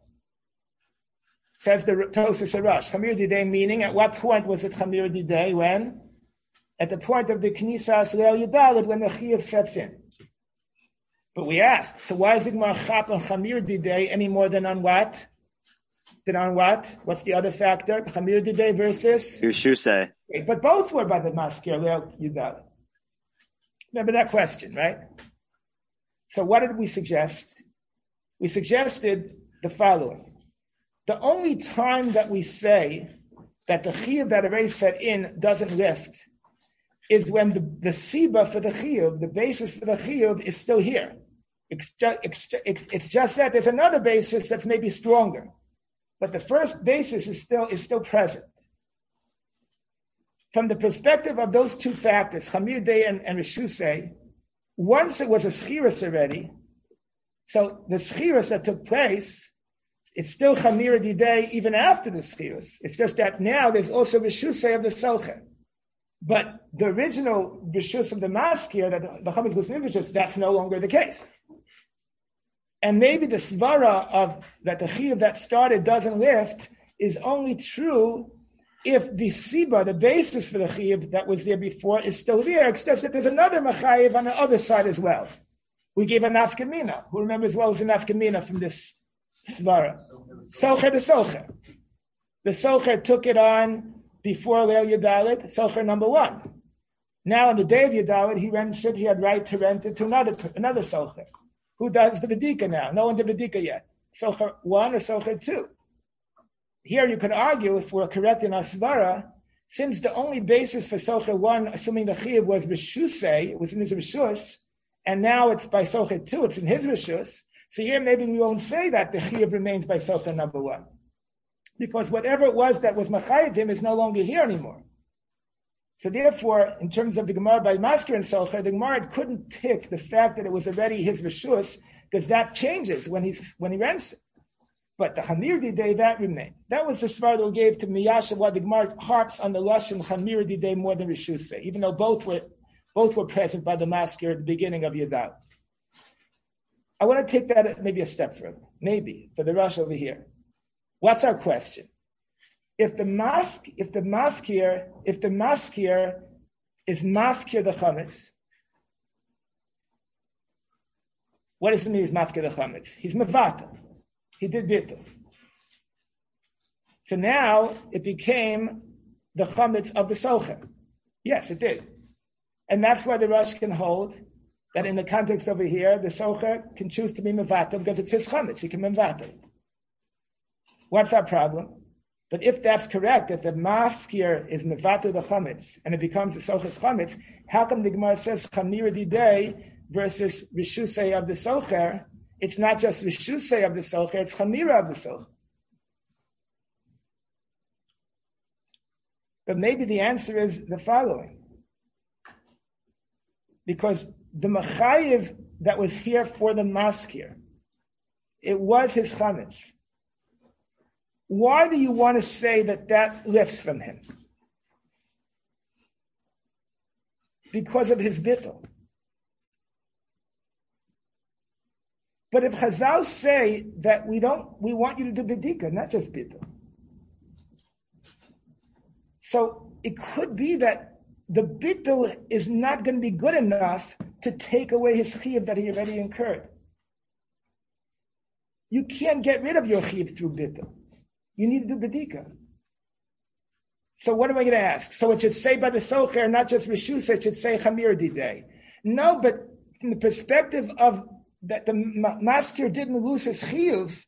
S1: Says the Tosafos Arash. Chamir Didei meaning, at what point was it Chamir Didei? When? At the point of the Knisas Leil Yudalid, when the Chayiv sets in. But we ask, so why is it Gemara Chap on Chamir Didei any more than on what? Than on what? What's the other factor? Chamir Didei versus?
S2: Yeshusei.
S1: But both were by the Maskir Leil Yudalid. Remember that question, right? So what did we suggest? We suggested the following. The only time that we say that the chiyuv that already set in doesn't lift is when the siba for the chiyuv, the basis for the chiyuv, is still here. It's just that there's another basis that's maybe stronger, but the first basis is still present. From the perspective of those two factors, Chamir Dei and Reshusei, once it was a schiras already, so the schiras that took place, it's still Chamir Didei even after the schiras. It's just that now there's also Reshusei of the Socher. But the original Reshus of the Maskir, that the Chametz was Nivishus, that's no longer the case. And maybe the svara of that the chiyuv that started doesn't lift is only true if the siba, the basis for the chiyuv that was there before, is still there. It's just that there's another machayiv on the other side as well. We gave a nafkamina. Who remembers what was a nafkamina from this svara? Socher the Socher. The Socher took it on before Leil Yudalit, Socher number 1. Now on the day of Yudalit, he had right to rent it to another Socher. Who does the Bedika now? No one did Bedika yet. Socher 1 or Socher 2. here you could argue, if we're correct in Asvara, since the only basis for Socher 1, assuming the Chiyuv was Rishusei, it was in his Rishus, and now it's by Socher 2, it's in his Rishus, so here maybe we won't say that the Chiyuv remains by Socher number 1. Because whatever it was that was Machayev him is no longer here anymore. So therefore, in terms of the Gemara by Masker and Socher, the Gemara couldn't pick the fact that it was already his Rishus, because that changes when he rents it. But the Chamir Didei, that remained. That was the svar that gave to Miyasha, why the Gemara harps on the Lashon Chamir Didei more than Rishusei, even though both were present by the Masker at the beginning of Yadal. I want to take that maybe a step further, maybe, for the Rosh over here. What's our question? If the maskir is maskir the chametz, what does it mean? He's maskir the chametz. He's mevata. He did bittul. So now it became the chametz of the socher. Yes, it did, and that's why the Rosh can hold that in the context over here, the socher can choose to be mevata because it's his chametz. He can mevata. What's our problem? But if that's correct, that the maskir is mevata the chametz and it becomes the socher's chametz, how come the Gemara says chamir didei versus rishusei of the socher? It's not just rishusei of the socher; it's chamira of the socher. But maybe the answer is the following: because the machayev that was here for the maskir, it was his chametz. Why do you want to say that lifts from him? Because of his bittul. But if Chazal say that we want you to do bedika, not just bittul. So it could be that the bittul is not going to be good enough to take away his chiyuv that he already incurred. You can't get rid of your chiyuv through bittul. You need to do bedika. So what am I going to ask? So it should say by the socher, not just rishus, it should say chamir didei. No, but from the perspective of that the master didn't lose his chiyuv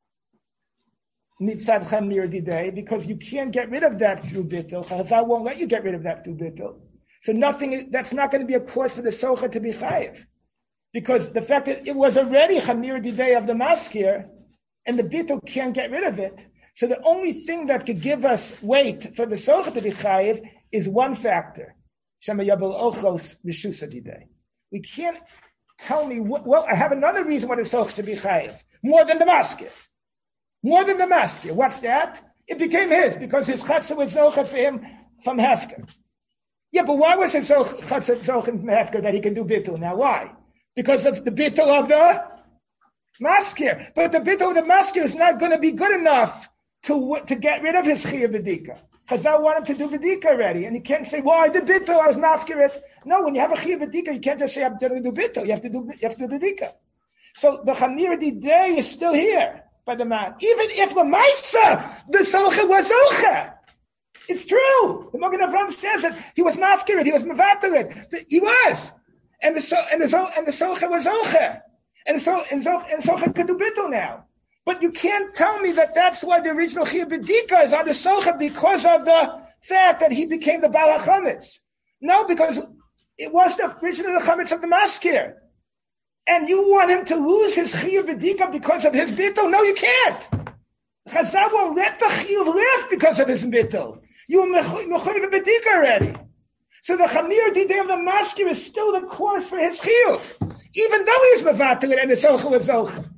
S1: mitzad chamir didei, because you can't get rid of that through bittul. Chazal won't let you get rid of that through bittul. So that's not going to be a cause for the socher to be chayiv, because the fact that it was already chamir didei of the maskir, and the bittul can't get rid of it. So the only thing that could give us weight for the socher to be chayiv is one factor. Shema yabel ochos rishusa didei. We can't tell me, well, I have another reason why the socher should be chayiv. More than the maskir. More than the maskir. What's that? It became his, because his chatzah was zocher for him from hefker. Yeah, but why was his chatzah zocher from hefker that he can do bittul? Now, why? Because of the bittul of the maskir. But the bittul of the maskir is not going to be good enough to get rid of his chiyuv bedika. Chazal wanted to do bedika already, and you can't say, "Well, I did bittul, I was mafkir it." No, when you have a chiyuv bedika, you can't just say, "I'm going to do bittul." You have to do bedika. So the chamir didei is still here by the man, even if the ma'isa the socher was socher. It's true. The Magen Avraham says that he was mafkir it, he was mevatel it. He was, and the socher was socher, and socher could do bittul now. But you can't tell me that that's why the original chiyuv bedika is on the socher, because of the fact that he became the bal hachametz. No, because it was the original chametz of the maskir. And you want him to lose his chiyuv bedika because of his bittul? No, you can't. Chazal won't let the chiyuv live because of his bittul. You were mechuyev bedika already. So the chamir didei of the maskir is still the cause for his chiyuv, even though he's mevatel and the socher was zocher.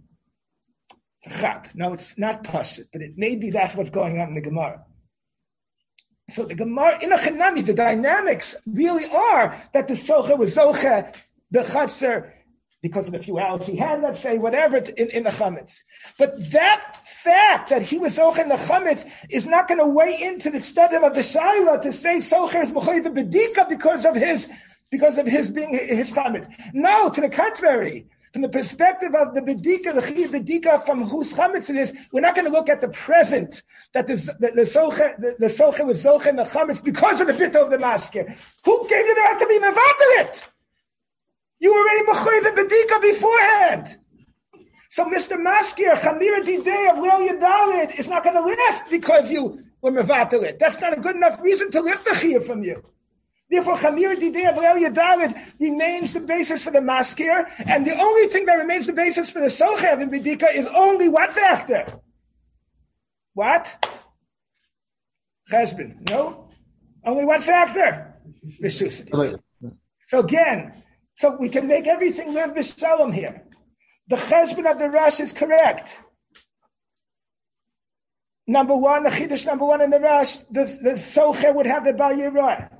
S1: No, it's not pashut, but it may be that's what's going on in the Gemara. So the Gemara, in a Chanami, the dynamics really are that the socher was zocher, the chatzar, because of the few hours he had, let's say, whatever, in the chametz. But that fact that he was zocher in the chametz is not going to weigh into the study of the shaila to say socher is mechuyev bedika because of his being his chametz. No, to the contrary. From the perspective of the bedika, the chiyuv bedika from whose chametz it is, we're not going to look at the present, that the socher was zocher in the chametz because of the bittul of the maskir. Who gave you the right to be mevatel it? You were already mechuyev bedika beforehand. So Mr. Maskir, Chamira Didei of Leil Yadalid is not going to lift because you were mevatel it. That's not a good enough reason to lift the chiyuv from you. Therefore, Chamira Didei of Leil Yadalid remains the basis for the Maskir, and the only thing that remains the basis for the Socher in B'dika is only what factor? What? Cheshbon. No? Only what factor? Rishus. So again, so we can make everything live b'shalom here. The cheshbon of the Rosh is correct. Number one, the chiddush number one in the Rosh, the socher would have the Bal Yirah.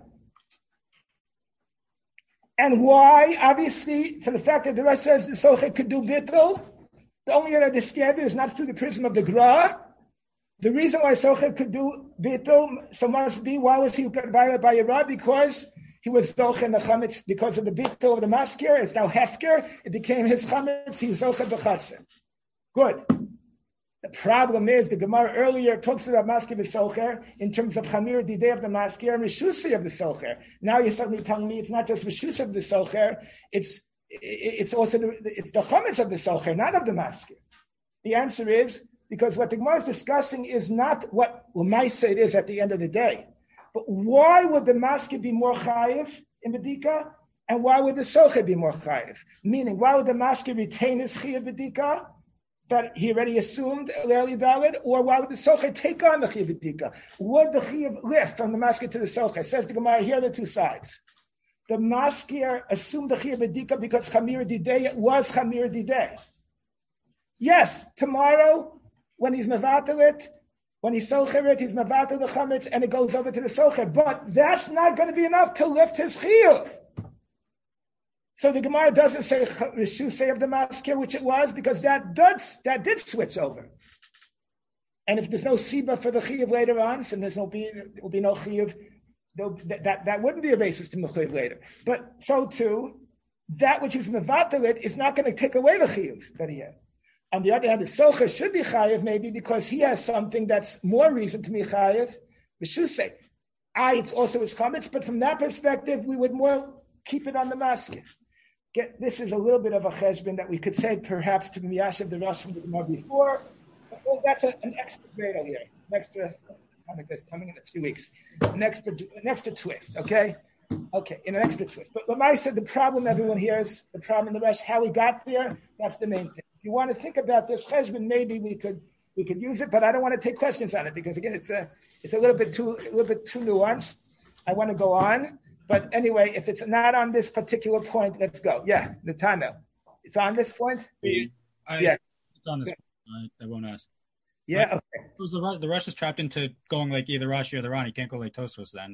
S1: And why? Obviously, for the fact that the Rosh says the socher could do bittul, the only way to understand it is not through the prism of the Gra. The reason why socher could do bittul, so must be, why was he by Yirah? Because he was zocher in the chametz because of the bittul of the maskir. It's now hefker. It became his chametz. He was zocher b'chatzim. Good. The problem is the Gemara earlier talks about maskir v'socher in terms of chamir didei of the maskir and rishusi of the socher. Now you're suddenly telling me it's not just rishusi of the socher. It's also the chametz of the socher, not of the maskir. The answer is because what the Gemara is discussing is not what Umaisa it is at the end of the day. But why would the maskir be more chayiv in B'dika? And why would the socher be more chayiv? Meaning, why would the maskir retain his chiyuv B'dika that he already assumed Leil Yadalid? Or why would the socher take on the chiyuv B'dika? Would the chiyuv lift from the maskir to the socher? Says the Gemara, here are the two sides. The maskir assumed the chiyuv B'dika because Chamir Didei was Chamir Didei. Yes, tomorrow, when he's mevatel it, when he's socher it, he's mevatel the chametz, and it goes over to the socher. But that's not going to be enough to lift his chiyuv. So the Gemara doesn't say rishusei of the maskir, which it was, because that did switch over. And if there's no siba for the chiyuv later on, so there will be no chiyuv, that wouldn't be a basis to mechuyev later. But so too, that which is mevatel it is not going to take away the chiyuv that he had. On the other hand, the socher should be chayiv maybe because he has something that's more reason to be chayiv. Rishusei. It's also his chametz, but from that perspective, we would more keep it on the maskir. This is a little bit of a cheshbon that we could say perhaps to be miyashiv the Rosh from the Gemara before. Well, that's an extra dreidel here, an extra coming in a few weeks, an extra twist. Okay, in an extra twist. But Lamai said the problem everyone hears, the problem in the Rosh, how we got there. That's the main thing. If you want to think about this cheshbon, maybe we could use it, but I don't want to take questions on it because again, it's a little bit too nuanced. I want to go on, but anyway, if it's not on this particular point, let's go. Yeah, Nathanael, it's on this point.
S6: It's on this point. I won't ask.
S1: Yeah,
S6: but
S1: okay.
S6: Because the Rosh is trapped into going like either Rashi or the Ran. You can't go like Tosfos then.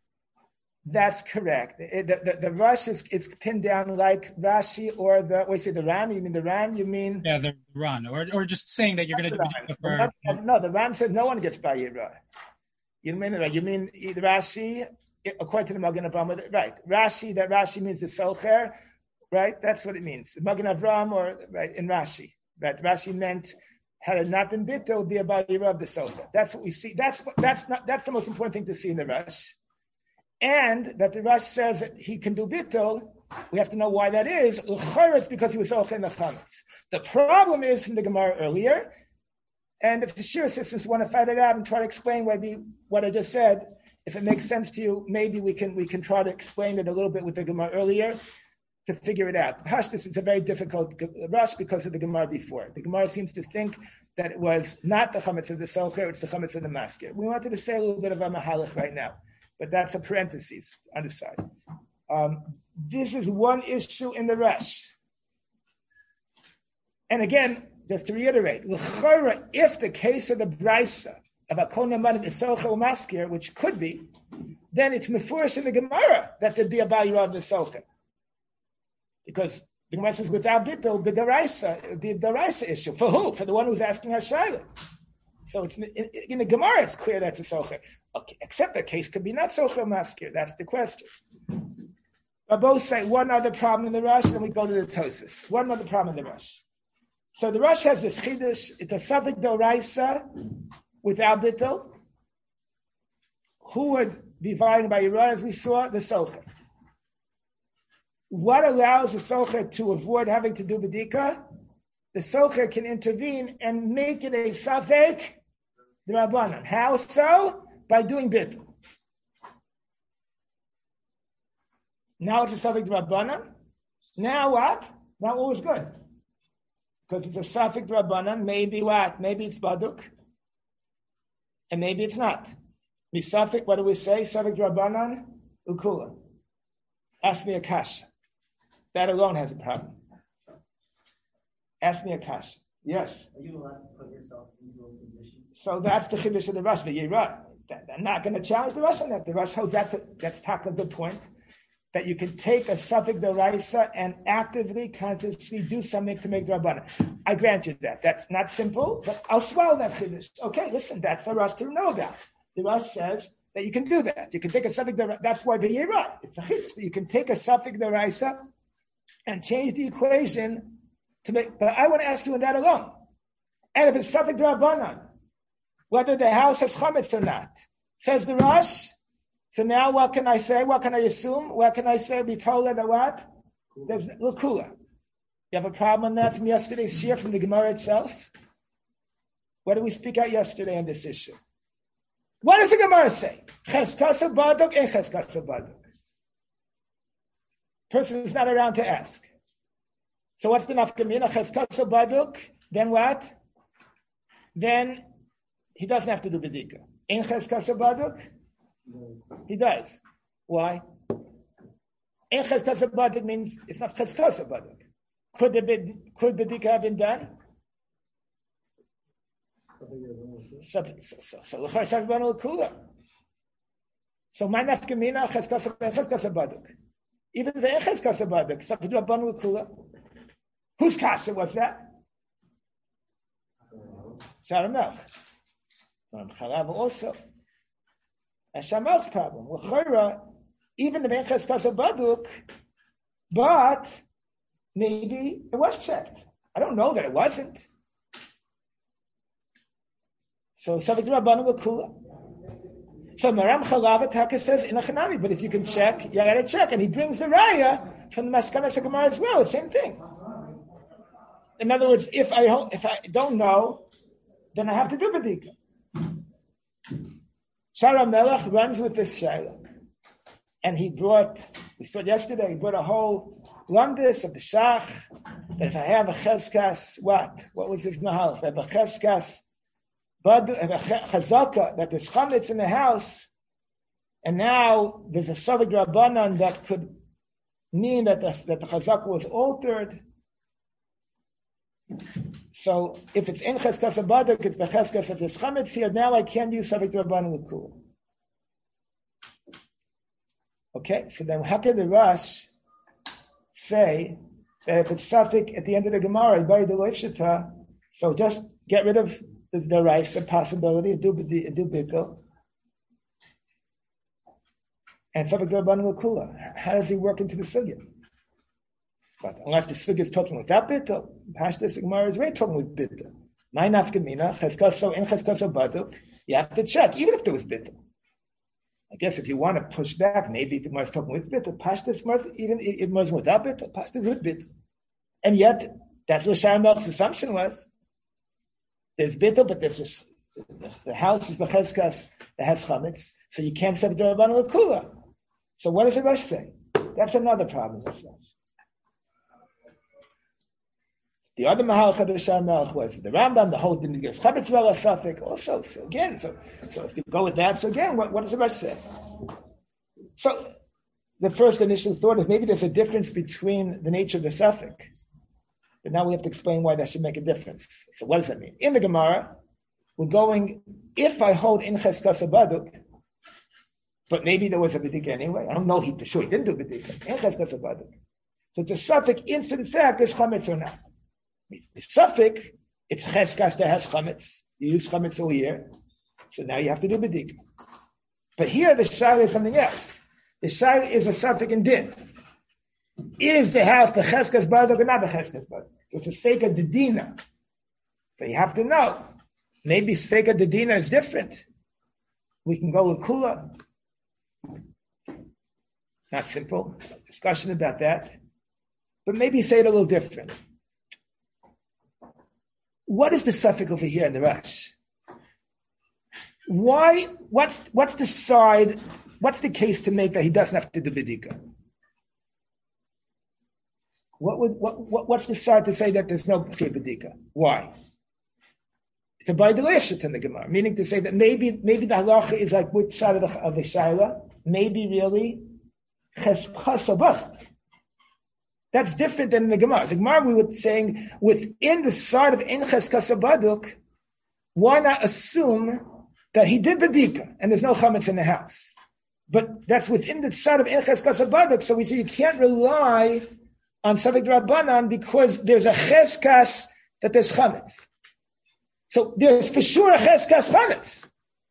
S1: That's correct. The Rosh is pinned down like Rashi or the Ran. You mean the Ran? You mean
S6: the Ran, or just saying that you're going to do it for.
S1: No, the Ran says no one gets by Yirah. You mean the Rashi according to the Magen Avraham, right? Rashi means the socher, right? That's what it means. Magen Avraham or right in Rashi, right? Rashi meant had it not been bittul, it would be about Yirah of the socher. That's what we see. That's the most important thing to see in the Rosh. And that the Rosh says that he can do bittul, we have to know why that is. It's because he was socher in the chametz. The problem is from the Gemara earlier, and if the Shir assistants want to fight it out and try to explain what I just said, if it makes sense to you, maybe we can try to explain it a little bit with the Gemara earlier to figure it out. Pashtus, it's a very difficult Rosh because of the Gemara before. The Gemara seems to think that it was not the chametz of the socher, it's the chametz of the maskir. We wanted to say a little bit of a mahalach right now. But that's a parenthesis on the side. This is one issue in the Rosh. And again, just to reiterate, if the case of the Braisa of a kol nemanim is socher u'maskir, which could be, then it's mefurish in the Gemara that there'd be a Bal Yirah of the socher. Because the Gemara says without bittul, it would be a daraisa issue. For who? For the one who's asking Hashayla. So it's in the Gemara, it's clear that's a socher. Okay, except the case could be not socher maskir. That's the question. I both say one other problem in the Rosh, then we go to the Tosfos. One other problem in the Rosh. So the Rosh has this chiddush. It's a suffix doraisa without bittul. Who would be vying by Yirah, as we saw? The socher. What allows the socher to avoid having to do bedika? the socher can intervene and make it a safek d'Rabbanan. How so? By doing bittul. Now it's a safek d'Rabbanan. Now what? Now all is good. Because it's a safek d'Rabbanan, maybe what? Maybe it's baduk. And maybe it's not. Misafik, what do we say? Safek d'Rabbanan, ukula. Ask me a kasha. That alone has a problem. Ask me a kasha. Yes.
S7: Are you allowed to put yourself into a position?
S1: So that's the chiddush of the Rosh. But you're right. I'm not going to challenge the Rosh on that. The Rosh holds that's a good point. That you can take a safek d'oraisa and actively, consciously do something to make Rabbanan. I grant you that. That's not simple, but I'll swallow that chiddush. Okay, listen, that's for us to know about. The Rosh says that you can do that. You can take a safek d'oraisa. That's why you're right. It's a chiddush. You can take a safek d'oraisa and change the equation to make. But I want to ask you on that alone. And if it's safek d'Rabbanan, whether the house has chametz or not, says the Rosh. So now what can I say? What can I assume? What can I say? Be told that what? There's l'kula. You have a problem on that from yesterday's shir from the Gemara itself? What did we speak out yesterday on this issue? What does the Gemara say? Cheskasa baduk and cheskasa baduk. Person is not around to ask. So what's the nafkamina? Cheskasa baduk. Then what? Then he doesn't have to do bedika. In cheskasa baduk? He does. Why? In cheskasa baduk means it's not cheskasa baduk. Could bedika have been done? So my nafkamina cheskasa baduk. Even the cheskasa baduk, safek d'Rabbanan l'kula. Whose kasha was that? Sharamach. From Chalav also. And Shamal's problem. L'chayra, even the cheskasa baduk, but maybe it was checked. I don't know that it wasn't. So safek d'Rabbanan l'kula. So Maram Chalav Taka says in a chanami, but if you can check, you got to check. And he brings the raya from the Maskanas Gemara as well. Same thing. In other words, if I don't know, then I have to do bedika. Shara Melech runs with this shayla, and he brought. We saw yesterday. He brought a whole lumdis of the shach. That if I have a cheskas, what was his nahal? If I have a cheskas, but a chazaka that there's chametz in the house, and now there's a safek d'Rabbanan that could mean that the chazaka was altered. So if it's in cheskasa baduk, it's becheskasa. If there's chametz here, now I can't use safek d'Rabbanan l'kula. Okay, so then how can the Rosh say that if it's safek at the end of the Gemara, bari de shita, so just get rid of the deraisa possibility, do bittul, and safek d'Rabbanan l'kula? How does he work into the sugya? But unless the sugya is talking without bittul, Pashtus Gemara is already talking with bittul. My nafkamina cheskaso in cheskaso baduk. You have to check, even if there was bittul. I guess if you want to push back, maybe the Gemara is talking with bittul. Pashtus Gemara, even if it was without bittul, Pashtus with bittul. And yet, that's what Sharon Melch's assumption was. There's bittul, but there's just the house is becheskas that has chametz, so you can't say d'Rabbanan l'kula. So what does the Rosh say? That's another problem with Rosh. The other Mahalcha of Sharon Melch was the Rambam, the whole didn't give chametz v'la safek. Also, so again, so if you go with that, so again, what does the Rosh say? So the first initial thought is maybe there's a difference between the nature of the safek. But now we have to explain why that should make a difference. So what does that mean? In the Gemara, we're going, if I hold in cheskasa baduk, but maybe there was a bedika anyway. I don't know for sure he didn't do bedika. In cheskasa baduk. So the safek, in fact, is chametz or not. The safek, it's cheskas that has chametz. You use chametz all year. So now you have to do bedika. But here the shayla is something else. The shayla is a safek in din. Is the house the cheskas baduk or not the cheskas baduk? So it's a sfeika dedina. So you have to know. Maybe sfeika dedina is different. We can go with kula. Not simple. Discussion about that. But maybe say it a little different. what is the suffix over here in the Rush? Why? What's the side? What's the case to make that he doesn't have to do bedika? What's the side to say that there's no bedika? Why? It's a baydaleshit in the Gemara, meaning to say that maybe the halacha is like which side of the shaila? Maybe really cheskasabah. That's different than the Gemara. The Gemara, we were saying, within the side of in cheskasabaduk, why not assume that he did bedika and there's no chametz in the house? But that's within the side of in cheskasabaduk, so we say you can't rely on Savik Rabbanan because there's a cheskas that there's chametz. So there's for sure a cheskas chametz.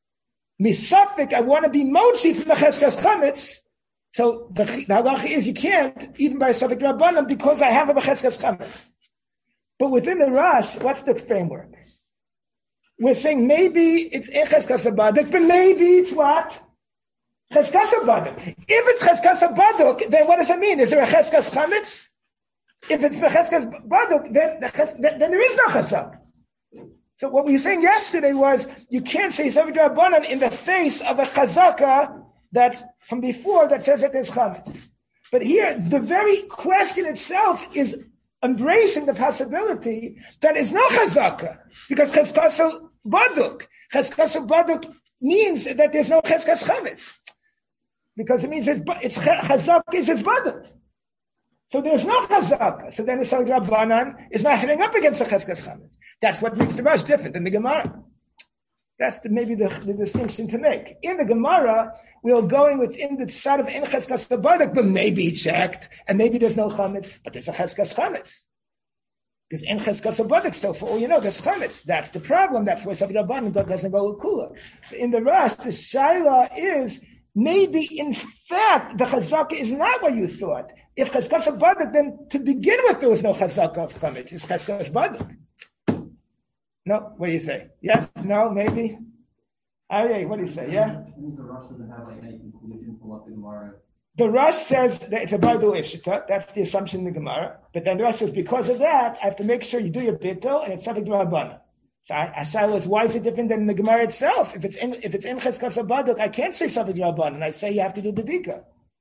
S1: Misafik, I want to be motzi from the cheskas chametz. So the halacha is you can't, even by Savik Rabbanan, because I have a cheskas chametz. But within the Rash, what's the framework? We're saying maybe it's cheskas abaduk, but maybe it's what? Cheskas abaduk. If it's cheskas abaduk, then what does it mean? Is there a cheskas chametz? If it's cheskas baduk, then there is no chesed. So what we were saying yesterday was you can't say Savik Rabbanan in the face of a chazaka that's from before that says that there's chametz. But here, the very question itself is embracing the possibility that is no chazaka because cheskasa baduk. Cheskasa baduk means that there's no cheskas chametz because it means it's chazaka is its baduk. So there's no chazaka. So then the Savik Rabbanan is not heading up against the cheskas chametz. That's what makes the Rush different than the Gemara. That's maybe the distinction to make. In the Gemara, we are going within the side of in cheskas baduk, but maybe he checked, and maybe there's no chametz, but there's a cheskas chametz. Because in cheskas baduk, so for all you know, there's chametz. That's the problem. That's why Savik Rabbanan doesn't go with kula. In the Rush, the shaila is maybe in fact the chazaka is not what you thought. If cheskas baduk, then to begin with there was no chazaka of chametz. It's cheskas baduk. No, what do you say? Yes, no, maybe. Aryeh, what do you say? Yeah.
S5: The Rush doesn't have any conclusion from what the Gemara.
S1: The Rush says that it's a Baidu Ishita. That's the assumption in the Gemara. But then the Rush says because of that, I have to make sure you do your bittul and it's Savik Rabbanan. So Ashayla is why is it different than the Gemara itself? If it's in cheskas baduk, I can't say Savik Rabbanan. I say you have to do bedika.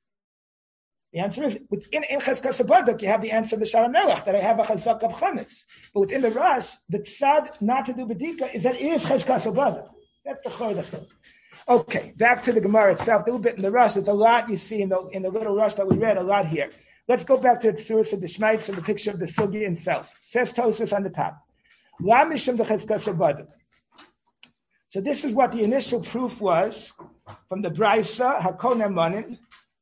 S1: The answer is, within cheskas baduk, you have the answer of the Shara Melech, that I have a chazak of chametz. But within the Rush, the tzad not to do bedika is that it is cheskas baduk. That's the chordah. Okay, back to the Gemara itself. A little bit in the Rush. There's a lot you see in the little Rush that we read, a lot here. Let's go back to the Tzuras of the Shmaitz and the picture of the Sugi itself. Says Tosfos on the top. La mishum de cheskas baduk. So this is what the initial proof was from the Braisa, Hakon Emanim.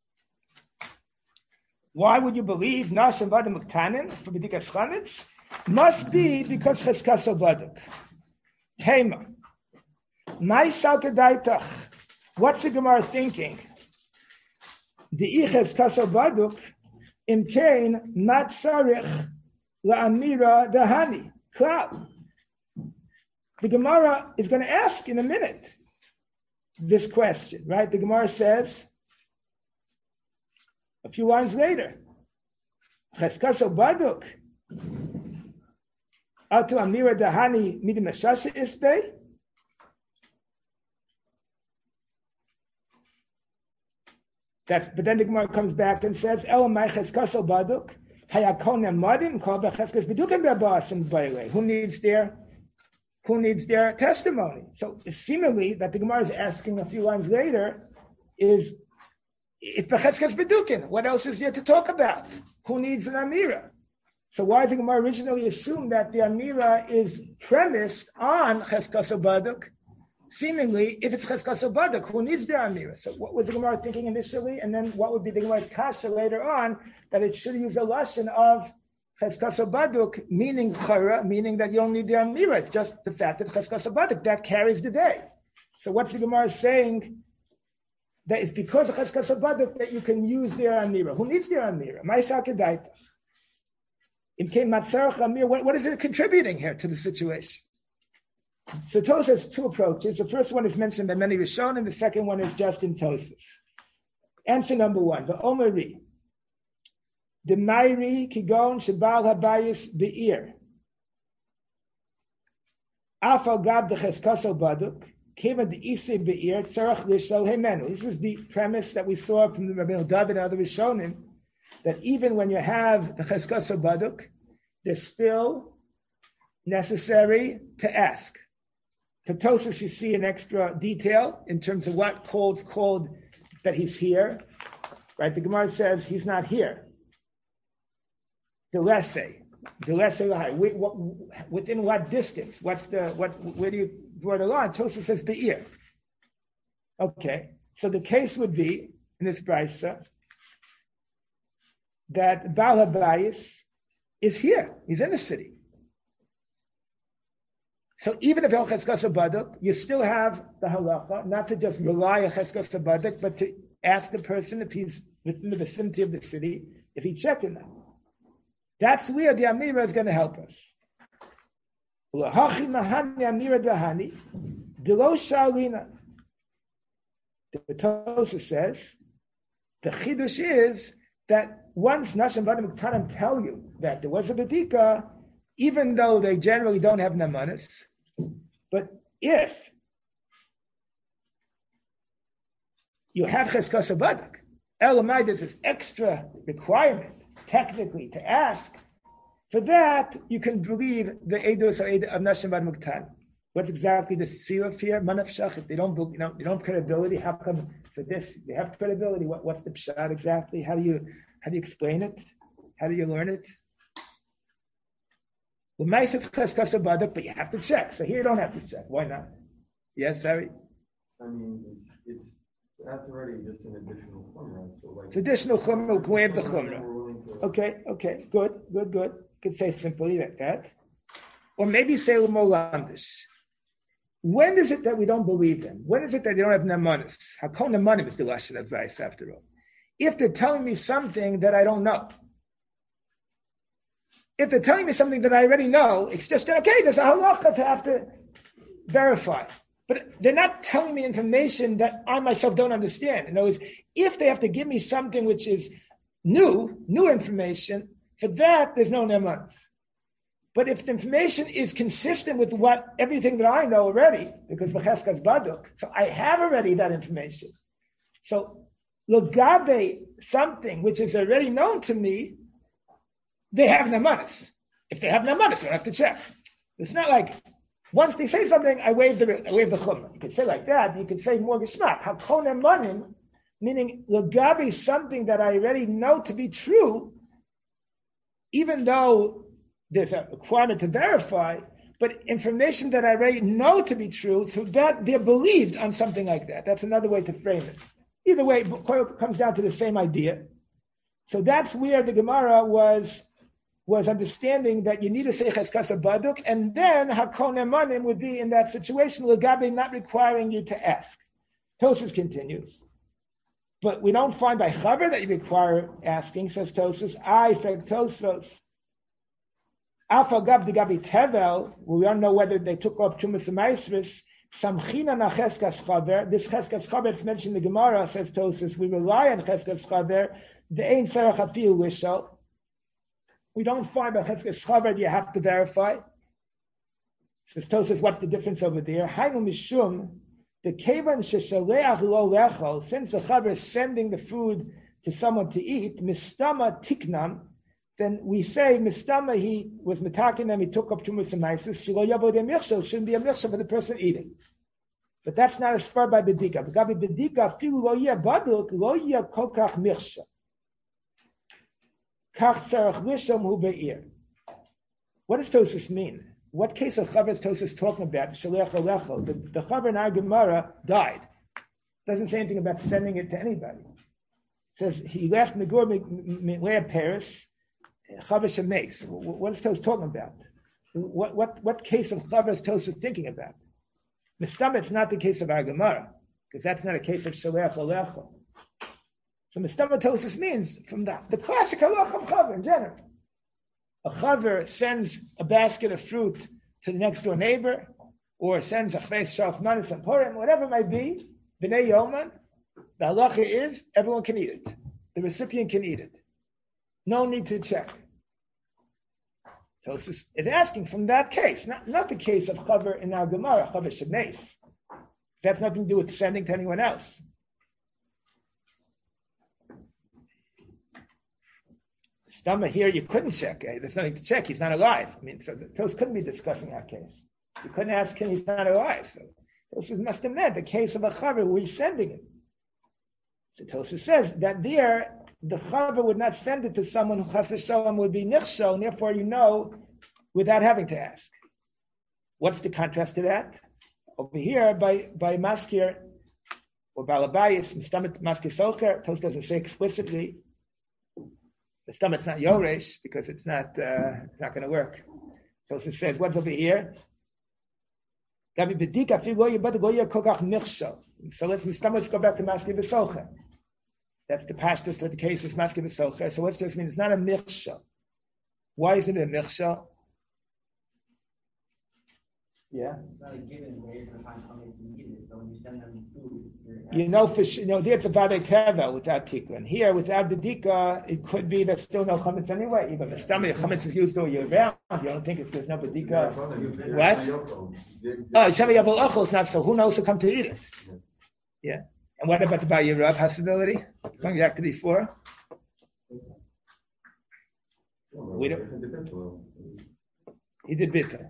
S1: Why would you believe Nasim Vadim Muktanim for B'dikas Chametz? Must be because Cheskas Baduk. Tema. Ma'isal Kedaitach. What's the Gemara thinking? The Cheskas Baduk im Kain Mat Sarich LaAmira Dahani. Klal. The Gemara is going to ask in a minute this question, right? The Gemara says, a few lines later, Cheskas Baduk Atu Amira Dahani Midim Meshasha Isbei. But then the Gemara comes back and says, Elamai Cheskas Baduk Hayakon Madim called the Cheskas Bedukim Rabasim Baile. Who needs their testimony? So seemingly that the Gemara is asking a few lines later is it's Becheskes Bedukin. What else is there to talk about? Who needs an Amira? So why did the Gemara originally assume that the Amira is premised on Cheskas Baduk? Seemingly, if it's Cheskas Baduk, who needs the Amira? So what was the Gemara thinking initially? And then what would be the Gemara's kasha later on? That it should use a lesson of Cheskas Baduk, meaning Chara, meaning that you don't need the Amira. It's just the fact that Cheskas Baduk, that carries the day. So what's the Gemara saying? That it's because of Cheskas Baduk that you can use their Amira. Who needs their Amira? Ma'isa Kedaita. What is it contributing here to the situation? So Tosfos has two approaches. The first one is mentioned by many Rishonim, and the second one is just in Tosfos. Answer number one, the Omari. The Mairi Kigon Shabal Habayis Be'ir. Afal gab the cheskaso baduk. This is the premise that we saw from the Rabbeinu David and other Rishonim, that even when you have the Cheskasa Baduk, there's still necessary to ask. For Tosfos, you see an extra detail in terms of what called that he's here. Right? The Gemara says he's not here. The within what distance? Where do you draw the line? Tosfos says Be'ir. Okay, so the case would be in this brisa that Baal HaBayis is here. He's in the city. So even if El Cheskasa Baduk, you still have the halacha, not to just rely on Cheskasa Baduk, but to ask the person if he's within the vicinity of the city, if he checked or not. That's where the Amira is going to help us. The Tosfos says, the Chidush is that once Nashim Badim Ktanim tell you that there was a Bedika, even though they generally don't have Namanis, but if you have Cheskasa Badak, Elamai, there's this extra requirement, technically, to ask. For that, you can believe the Eidos of Nashim Badim Ktanim. What's exactly the siruf here? Manafshach. If they don't have credibility, how come for this they have credibility? What's the pshat exactly? How do you explain it? How do you learn it? Well, but you have to check. So here you don't have to check. Why not? Yes, Harry?
S3: I mean, that's already just an additional chumrah. So like,
S1: it's additional chumrah, we can waive the chumrah. Okay, good. You could say simply that. Or maybe say more landish. When is it that we don't believe them? When is it that they don't have namanis? Hakon namanim is the lashon advice after all. If they're telling me something that I don't know, if they're telling me something that I already know, it's just okay. There's a halacha to have to verify, but they're not telling me information that I myself don't understand. In other words, if they have to give me something which is new information, for that there's no namanis. But if the information is consistent with everything that I know already, because v'cheskas baduk, so I have already that information. So logabe, something which is already known to me, they have namanis. If they have namanis, I don't have to check. It's not like once they say something, I waive the chumrah. You could say like that. You could say more geshmak. Hakon namanim, meaning logabe, something that I already know to be true, even though there's a requirement to verify, but information that I already know to be true, so that they're believed on something like that. That's another way to frame it. Either way, it comes down to the same idea. So that's where the Gemara was understanding that you need to say Cheskasa Baduk, and then Hakon Emanim would be in that situation, Lagabe not requiring you to ask. Tosfos continues. But we don't find by Chaver that you require asking, says Tosfos. Tosfos. Afagav the Gabi Tevel, we don't know whether they took off Tumas and Maisris. Samchina na Cheskas Chaver. This Cheskas Chaver, it's mentioned in the Gemara, says Tosfos. We rely on Cheskas Chaver. The Ein Serach Afiyu Wishal. We don't find by Cheskas Chaver you have to verify. Says Tosfos, what's the difference over there? Hainu Mishum, the Kevan Sheshaleach Lo Lechol, since the Chaver is sending the food to someone to eat, Mistama Tiknam, then we say Mistama, he was metakin them, he took up Tumas and Maisis, Shilo Yavo de Mirshel, shouldn't be a Mirshel for the person eating. But that's not a spur by Bedika. Gabi Bedika, Filu Lo Yeh Baduk, Lo Yeh Kokach Mirshel. Kach Serach Lishom Hu Be'ir. What does Tosfos mean? What case of Chaver is Tosfos talking about? Shalech Alecho. The Chaver in our Gemara died. Doesn't say anything about sending it to anybody. It says he left Megur Milea Paris, Chaver Shemes. What is Tosfos talking about? What case of Chaver is Tosfos thinking about? Mistama, it's not the case of our Gemara, because that's not a case of Shalech Alecho. So Mistama Tosfos means from the classic halacha of Chaver in general. A Chaver sends a basket of fruit to the next door neighbor, or sends a chveis shalchmanis and purim, whatever it might be, b'nei yoman. The halacha is everyone can eat it. The recipient can eat it. No need to check. Tosfos is asking from that case, not the case of Chaver in our Gemara, Chaver Shabneis. That's nothing to do with sending to anyone else. Stama here, you couldn't check. There's nothing to check. He's not alive. I mean, so the Tosfos couldn't be discussing that case. You couldn't ask him. He's not alive. So Tosfos must have meant the case of a Chaver where he's sending it. So Tosfos says that there, the Chaver would not send it to someone who Chas v'Shalom would be nichshol, and therefore you know without having to ask. What's the contrast to that? Over here, by Maskir or Balabayis, Maskir Socher, Tosfos doesn't say explicitly. The stomach's not Yoresh because it's not going to work. Tosfos says, what's over here? So let's go back to Maskir v'Socher. That's the pashtus that the case is Maskir v'Socher. So what's this mean? It's not a nichshel. Why isn't it a nichshel? Yeah.
S7: It's not a given where you're going to find comments and give it, but when you send them food,
S1: there's a Vade Keva without Tikkun. Here, without the Dika, it could be there's still no chametz anyway. Even the stomach, chametz is used all year round. You don't think there's no Badika. What? Oh, Shabbat Yavol Ochel is not so. Who knows to come to eat it? Yeah. And what about the Bayirav possibility? Going back to before? We don't. He did bitter.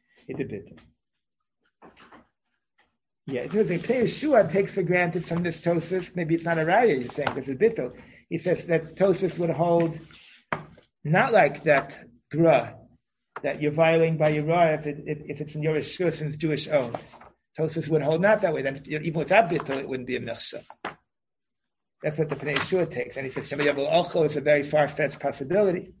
S1: Yeah, it was a Yeshua takes for granted from this Tosfos. Maybe it's not a raya, you're saying, because it's bittul. He says that Tosfos would hold not like that gra, that you're violating by your ra if it's in your rishus and it's Jewish owned. Tosfos would hold not that way. Then even without bittul, it wouldn't be a mechsha. That's what the Pnei Yeshua takes. And he says Shabbat Yavol Ochel is a very far-fetched possibility.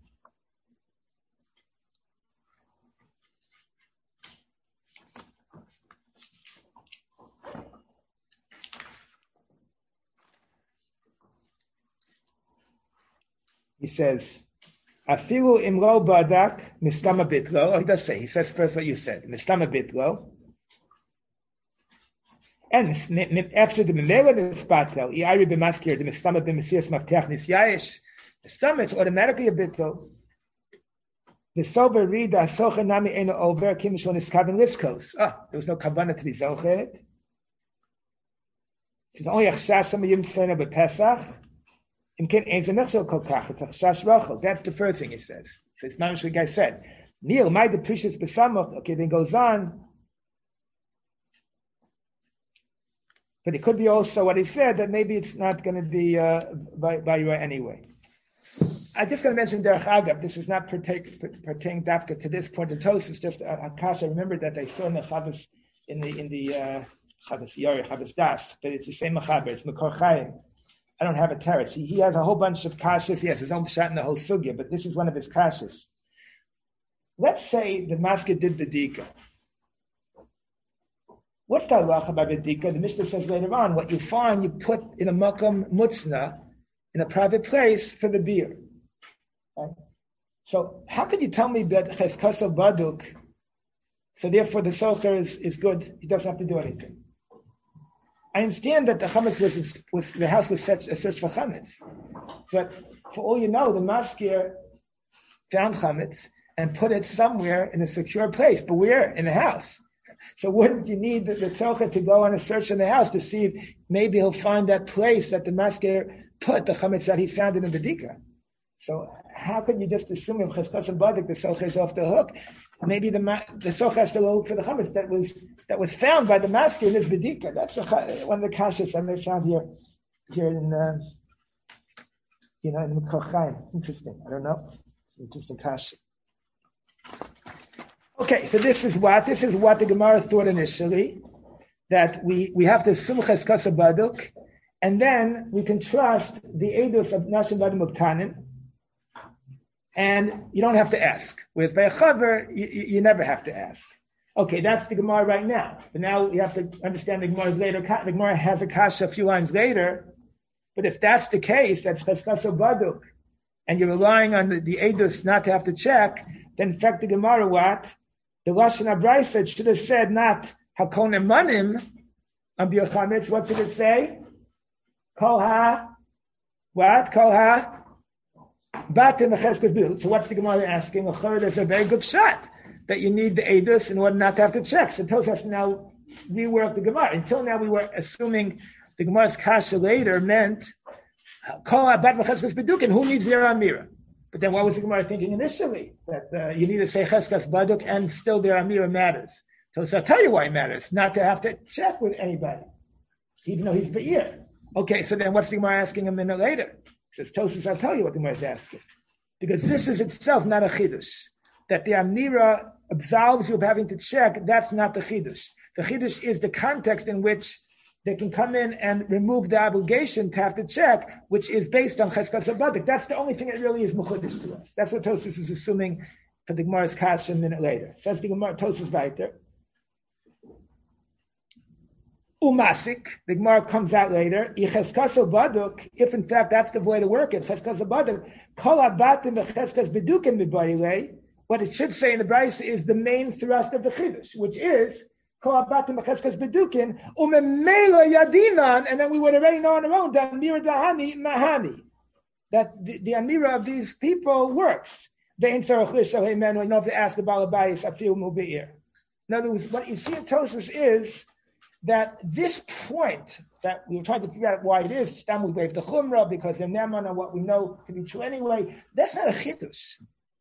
S1: He says, Afilu imro badak mistama bitlo. Oh, he does say. He says first what you said. Mistama bitlo. And after the memela nispatel, iari b'maskir the mistama b'mesias maftech nisyayish. The stomach is automatically a bitlo. The sober read the asocha nami eno over kimishon is kavin liskos. There was no kavanah to be zochet. It's only achshash some yim tzena b'pesach. That's the first thing he says. So it's not what the guy said. Neil, my deprecious besamach. Okay, then goes on. But it could be also what he said that maybe it's not going to be by you anyway. I'm just going to mention Derech Agav. This is not pertaining dafka to this point in Tosfos. It's just Akash. I remember that I saw in the Chavos in the Chavos Yori, Chavos Das, but it's the same Mechaber. It's Mekor Chaim. I don't have a teretz. He has a whole bunch of kashas. He has his own pshat in the whole sugya, but this is one of his kashas. Let's say the masker did bedika. What's the halacha about bedika? The Mishnah says later on, what you find, you put in a makam mutzna, in a private place for the beer. Right? So how could you tell me that cheskasa baduk, so therefore the socher is good, he doesn't have to do anything? I understand that the chametz was the house was a search for chametz, but for all you know, the maskir found chametz and put it somewhere in a secure place. But where? In the house. So wouldn't you need the tzolcha to go on a search in the house to see if maybe he'll find that place that the maskir put the chametz that he found in the bedika? So how can you just assume if cheskos and badik the tzolcha is off the hook? Maybe the soch has to look for the chametz that was found by the master in his bedika. That's one of the kashas I found here in in Mekor Chaim. Interesting. I don't know. Interesting kasha. Okay, so this is what the Gemara thought initially, that we have to sumches kasa baduk, and then we can trust the edus of nashim badim muktanim. And you don't have to ask. Whereas by a chaver, you never have to ask. Okay, that's the Gemara right now. But now you have to understand the Gemara's later. The Gemara has a kasha a few lines later. But if that's the case, that's cheskasa baduk, and you're relying on the edus not to have to check, then in fact the Gemara what? The Lashon HaBraisa should have said not hakon emanim on biur chametz. What should it say? Kol ha? What? Kol ha? batim v'cheskes biduk. So what's the Gemara asking? There's a very good shot that you need the edus in order not to have to check. So Tosafos now rework the Gemara. Until now we were assuming the Gemara's kasha later meant kol bat v'cheskes biduk, and who needs their amira? But then what was the Gemara thinking initially? That you need to say cheskes baduk and still their amira matters. So I'll tell you why it matters, not to have to check with anybody, even though he's Be'ir. Okay, so then what's the Gemara asking a minute later? He says, Tosafos, I'll tell you what the Gemara is asking. Because this is itself not a chidush. That the amira absolves you of having to check, that's not the chidush. The chidush is the context in which they can come in and remove the obligation to have to check, which is based on cheskas baduk. That's the only thing that really is mechudesh to us. That's what Tosafos is assuming for the Gemara's kasha a minute later. Says the Gemara, Tosafos weiter. Umasik, the Gemara comes out later. Cheskas baduk, if in fact that's the way to work it, cheskas baduk, kol abatim v'cheskas bedukim mibayilei. What it should say in the Brisa is the main thrust of the chiddush, which is kol abatim v'cheskas bedukim umemela yadinan, and then we would already know on our own that amira dahani mahani, that the amira of these people works. They ain't sarach lishal heimen. We don't have to ask the balabayis afil mubeir. In other words, what you see in Tosafos is that this point that we were trying to figure out why it is, Stam we wave the Chumrah because they're Neman on what we know to be true anyway, that's not a Chidush.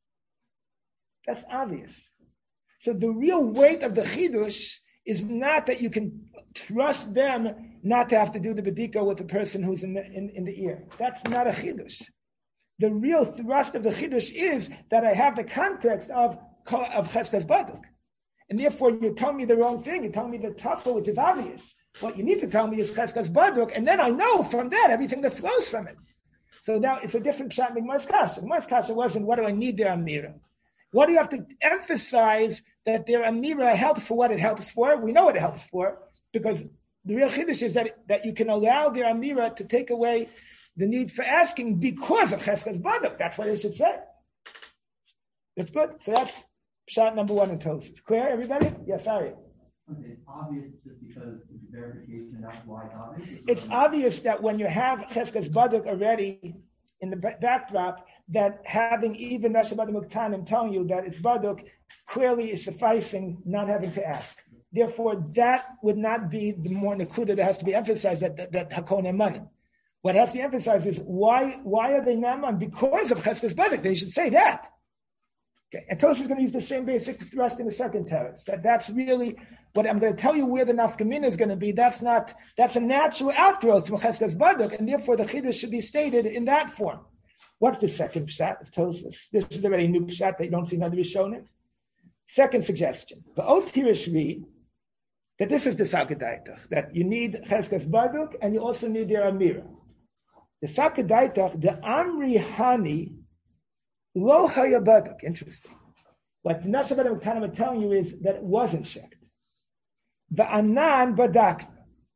S1: That's obvious. So the real weight of the Chidush is not that you can trust them not to have to do the Bedika with the person who's in the ear. That's not a Chidush. The real thrust of the Chidush is that I have the context of Cheskas Baduk. And therefore, you tell me the wrong thing. You tell me the tafel, which is obvious. What you need to tell me is cheskas baduk, and then I know from that everything that flows from it. So now it's a different shot in the Gemara's kasha. The Gemara's kasha wasn't, what do I need their amira? What do you have to emphasize that their amira helps for what it helps for? We know what it helps for, because the real chiddush is that you can allow their amira to take away the need for asking because of cheskas baduk. That's what it should say. That's good. So that's shot number one in Tosafos. Clear, everybody? Yes, sorry.
S7: Okay, it's obvious just because it's verification, that's why it's obvious.
S1: It's obvious that when you have cheskas baduk already in the backdrop, that having even Rasha Baduk Muktanim telling you that it's baduk clearly is sufficing, not having to ask. Therefore, that would not be the more nakuda that has to be emphasized, that hakon emanim. What has to be emphasized is why are they naman? Because of cheskas baduk. They should say that. Okay. And Tosafos is going to use the same basic thrust in the second teretz. That's really what I'm going to tell you where the nafkamina is going to be. That's a natural outgrowth from cheskas baduk, and therefore the chiddush should be stated in that form. What's the second pshat of Tosafos? This is already a new pshat that you don't see another Rishonim. Second suggestion: the Ot Tirishvi, that this is the Sakadaitach, that you need cheskas baduk and you also need their amira. The Sakadaitach, the Amri Hani. Lo hayabaduk. Interesting. What Rasha Baduk Muktanim are telling you is that it wasn't checked. The anan badak,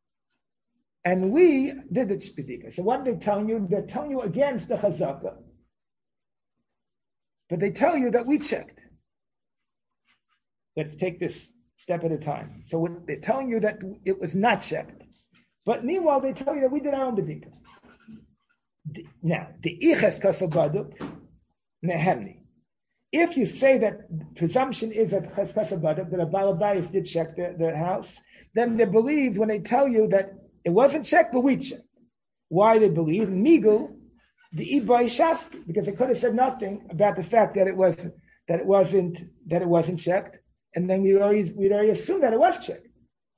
S1: and we did the bedika. So what are they telling you? They're telling you against the chazaka, but they tell you that we checked. Let's take this step at a time. So they're telling you that it was not checked, but meanwhile they tell you that we did our own bedika. Now the iches kasel baduk. Nehemni. If you say that presumption is that cheskas baduk, that a balabayis did check the house, then they believed when they tell you that it wasn't checked, but we checked. Why they believe? Migul, the ibay shasti, because they could have said nothing about the fact that it wasn't checked, and then we'd already assumed that it was checked.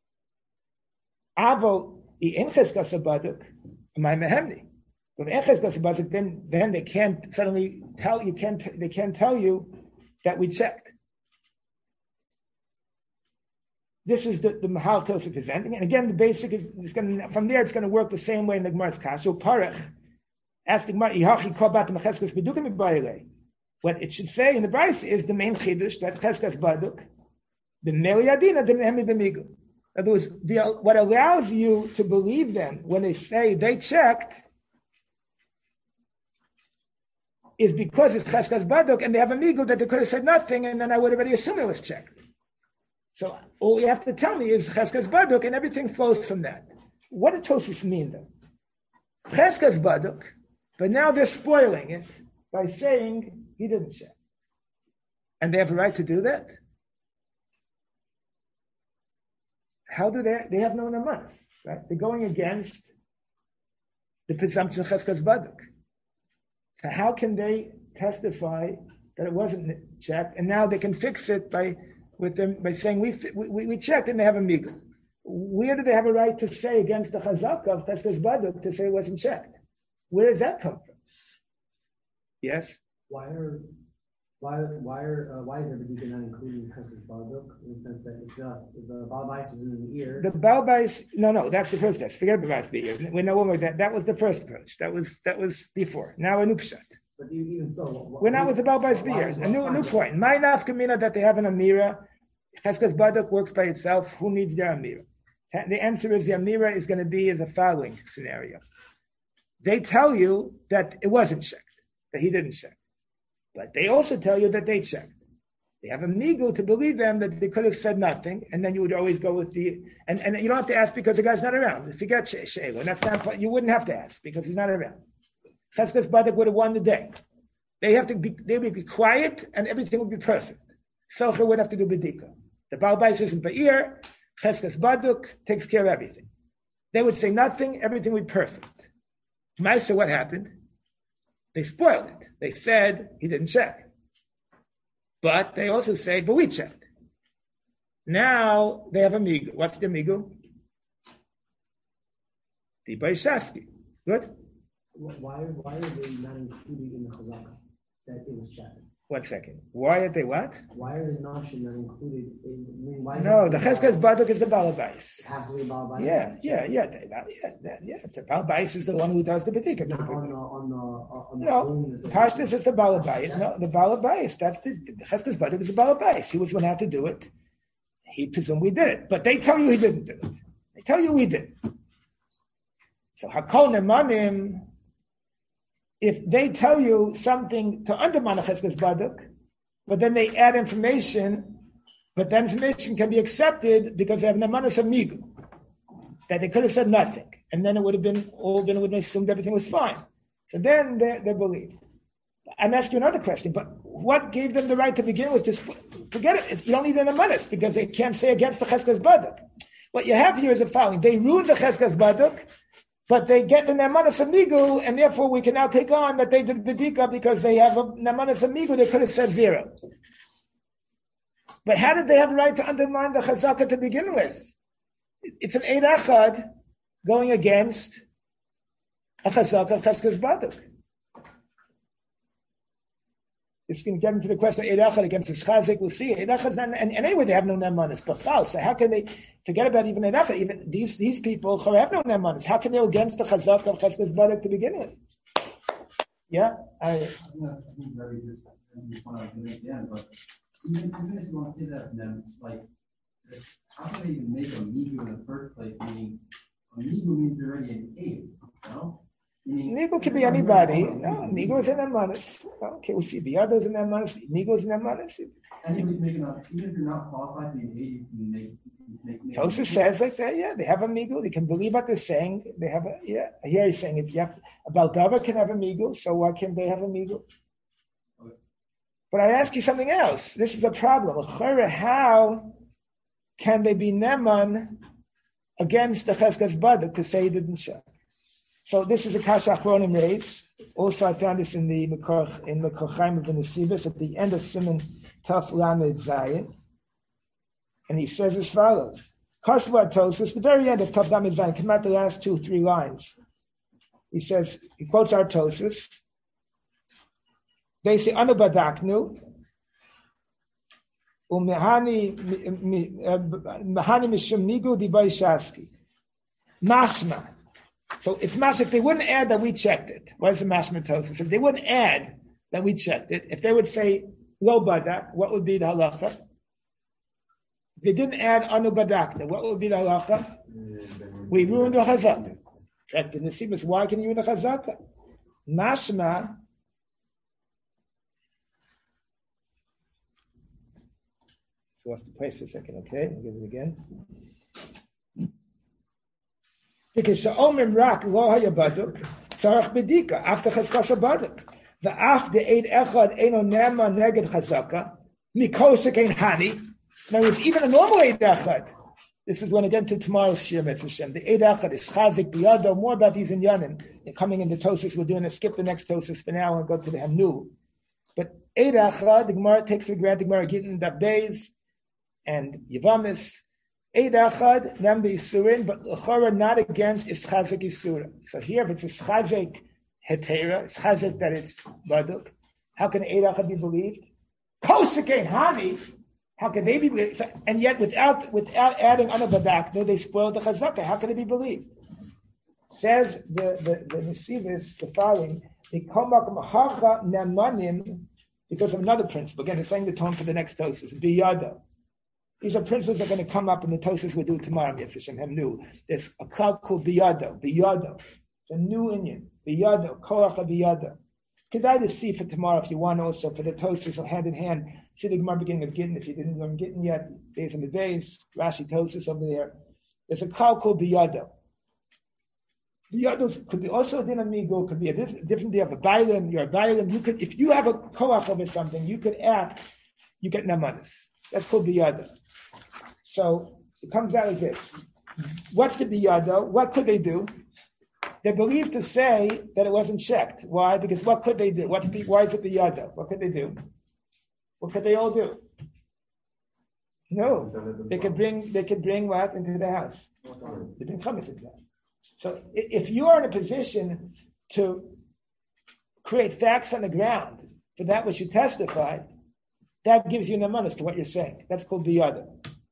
S1: Avo in cheskas baduk, my mehemni. Then they can't suddenly tell you. They can't tell you that we checked. This is the Mahal Tosafos presenting, and again the basic is going to, from there it's going to work the same way in the Gemara's Kasha. Parach ask the Gemara, "Ihachi kol bat mecheskas bedukim mibayilei." What it should say in the Brisa is the main chiddush that cheskas baduk the meliyadina the nehemi b'migu. In other words, what allows you to believe them when they say they checked is because it's cheskas baduk, and they have a migul that they could have said nothing, and then I would already assume it was checked. So all you have to tell me is cheskas baduk, and everything flows from that. What does Tosafos mean, though? Cheskas baduk, but now they're spoiling it by saying he didn't check. And they have a right to do that? How do they have no namanas, right? They're going against the presumption of Cheskas Baduk. So how can they testify that it wasn't checked, and now they can fix it by saying we checked and they have a migul? Where do they have a right to say against the Chazaka of Cheskas Baduk to say it wasn't checked? Where does that come from? Yes.
S7: Why is the Bedika not included in Cheskas Baduk in the sense that it's just the Balbais is in the ear?
S1: The Balbais, no, that's the first test. Forget about the ear. We know that was the first approach. That was before. Now a new pshat.
S7: But even so,
S1: we're not with the Balbais beer. A new point. My nafkamina that they have an amira. Cheskas Baduk works by itself. Who needs their amira? The answer is the amira is going to be the following scenario. They tell you that it wasn't checked, that he didn't check. But they also tell you that they checked. They have a migul to believe them that they could have said nothing, and then you would always go with and you don't have to ask because the guy's not around. Forget Sheila. That's not, you wouldn't have to ask because he's not around. Cheskas Baduk would have won the day. They would be quiet and everything would be perfect. Socher would have to do bedika. The Balbais isn't Ba'ir, Cheskas Baduk takes care of everything. They would say nothing, everything would be perfect. Maisa, what happened? They spoiled it. They said he didn't check. But they also say, but we checked. Now they have a migu. What's the migu? The Baishasky. Good?
S7: Why are they not included in the Chazaka that it was checked?
S1: 1 second. Why are they what?
S7: Why are the Nashim not included in?
S1: No, the Cheskas Baduk is the Balabais.
S7: It has to be Balabais.
S1: Yeah. The Balabais is the one who does the Bedika.
S7: No,
S1: Pashtus is the Balabais. No, the Balabais. That's the Cheskas Baduk is the Balabais. He was the one who had to do it. He presumed we did it, but they tell you he didn't do it. They tell you we did. So Hakol Nemanim. If they tell you something to undermine a Cheskas Baduk, but then they add information, but that information can be accepted because they have Nemanas Amigu, that they could have said nothing, and then it would have assumed everything was fine. So then they believe. I'm asking you another question, but what gave them the right to begin with? Just forget it. You don't need the Nemanas because they can't say against the Cheskas Baduk. What you have here is the following. They ruined the Cheskas Baduk, but they get the Nemanas Amigu, and therefore we can now take on that they did Bedika because they have a Nemanas Amigu, they could have said 0. But how did they have a right to undermine the Chazaka to begin with? It's an Eid Echad going against a Chazaka of Cheskas Baduk. It's going to get into the question of Eid Echad against the Chazik. We'll see. Eid Echad's not, and anyway, they have no Nemanas. B'chal, so how can they forget about even Eid Echad? Even these people have no Nemanas. How can they go against the Chazak of Cheskas Baduk to begin with? Yeah,
S7: I think very good. But even if you want to say that, then like, how can they even make a migu in the first place? Meaning, a migu means already an eight, you know?
S1: Nigu can be anybody. No, Nigu is in Nemanas. Okay, we'll see. The others in Nemanas. Nigu is in Nemanas.
S7: And even if you're not qualified to be an eight, you can make
S1: Tosa says like that. Yeah, they have a migu. They can believe what they're saying. They have a Here he's saying if you have a Balgava can have a migu, so why can't they have a migu?
S7: Okay.
S1: But I ask you something else. This is a problem. How can they be Neman against the Cheskas Baduk to say he didn't check? So this is a Kasha Achronim raise. Also, I found this in the Mekorchaim of the Nesivos at the end of Siman Taf Lamed Zayin. And he says as follows. Kasha Tosus, the very end of Taf Lamed Zayin, come out the last 2-3 lines. He says, he quotes our Tosus. They say, Anu Badaknu, Umehani Mishum Nigu Dibai Shaski. Masma. So it's mashma if they wouldn't add that we checked it. What is the mashma tosis? If they wouldn't add that we checked it, if they would say lo badak, what would be the halacha? If they didn't add anu badakna, what would be the halacha? We ruined the chazaka. In fact, the Nesivos, why can you ruin the chazaka? Mashma. So what's the place for a second? Okay, I'll give it again. Because Sha'omim Rak Lo Haya Baduk, Sarach Bedika, after Cheskas Baduk. V'af de'ed echad eno nema neged chazaka, mikosek ein hani. Now, it's even a normal eid echad. This is when I get to tomorrow's Shir Mitzvah. The eid echad is chazik biyado. More about these in Yanim. They're coming into Tosis. We're doing skip the next Tosis for now and go to the Hamnu. But eid echad, the Gemara takes for granted. Gemara Gittin Dabbeis and Yavamis. Eid echad nam beisurin, but l'chora not against is chazik isura. So here, if it's chazik hetera, it's chazik that it's baduk. How can eid echad be believed? Kosikein hani. How can they be believed? And yet, without adding anabadak, they spoiled the chazaka. How can it be believed? Says the Nesivis, the following: because of another principle. Again, it's saying the tone for the next tosis. Biyada. These are principles that are going to come up in the tosis we'll do tomorrow. Hemnu. There's a cloud called biyada. Biyada. It's a new Indian. Biyada. Korach biyada. Kedai to see for tomorrow if you want also for the tosis hand in hand. See the Gemara beginning of Gittin if you didn't learn Gittin yet. Days and the days. Rashi tosis over there. There's a cloud called biyada. Biyada could be also a din amigo. Could be a different day of a bailim. You're a bailim. You could, if you have a koach over something, you could act. You get namanis. That's called biyada. So it comes out like this. What's the biyada? What could they do? They're believed to say that it wasn't checked. Why? Because what could they do? Why is it biyada? What could they do? What could they all do? No. They could bring what into the house? They bring chametz into the house. So if you are in a position to create facts on the ground for that which you testify, that gives you nemanis to what you're saying. That's called biyada.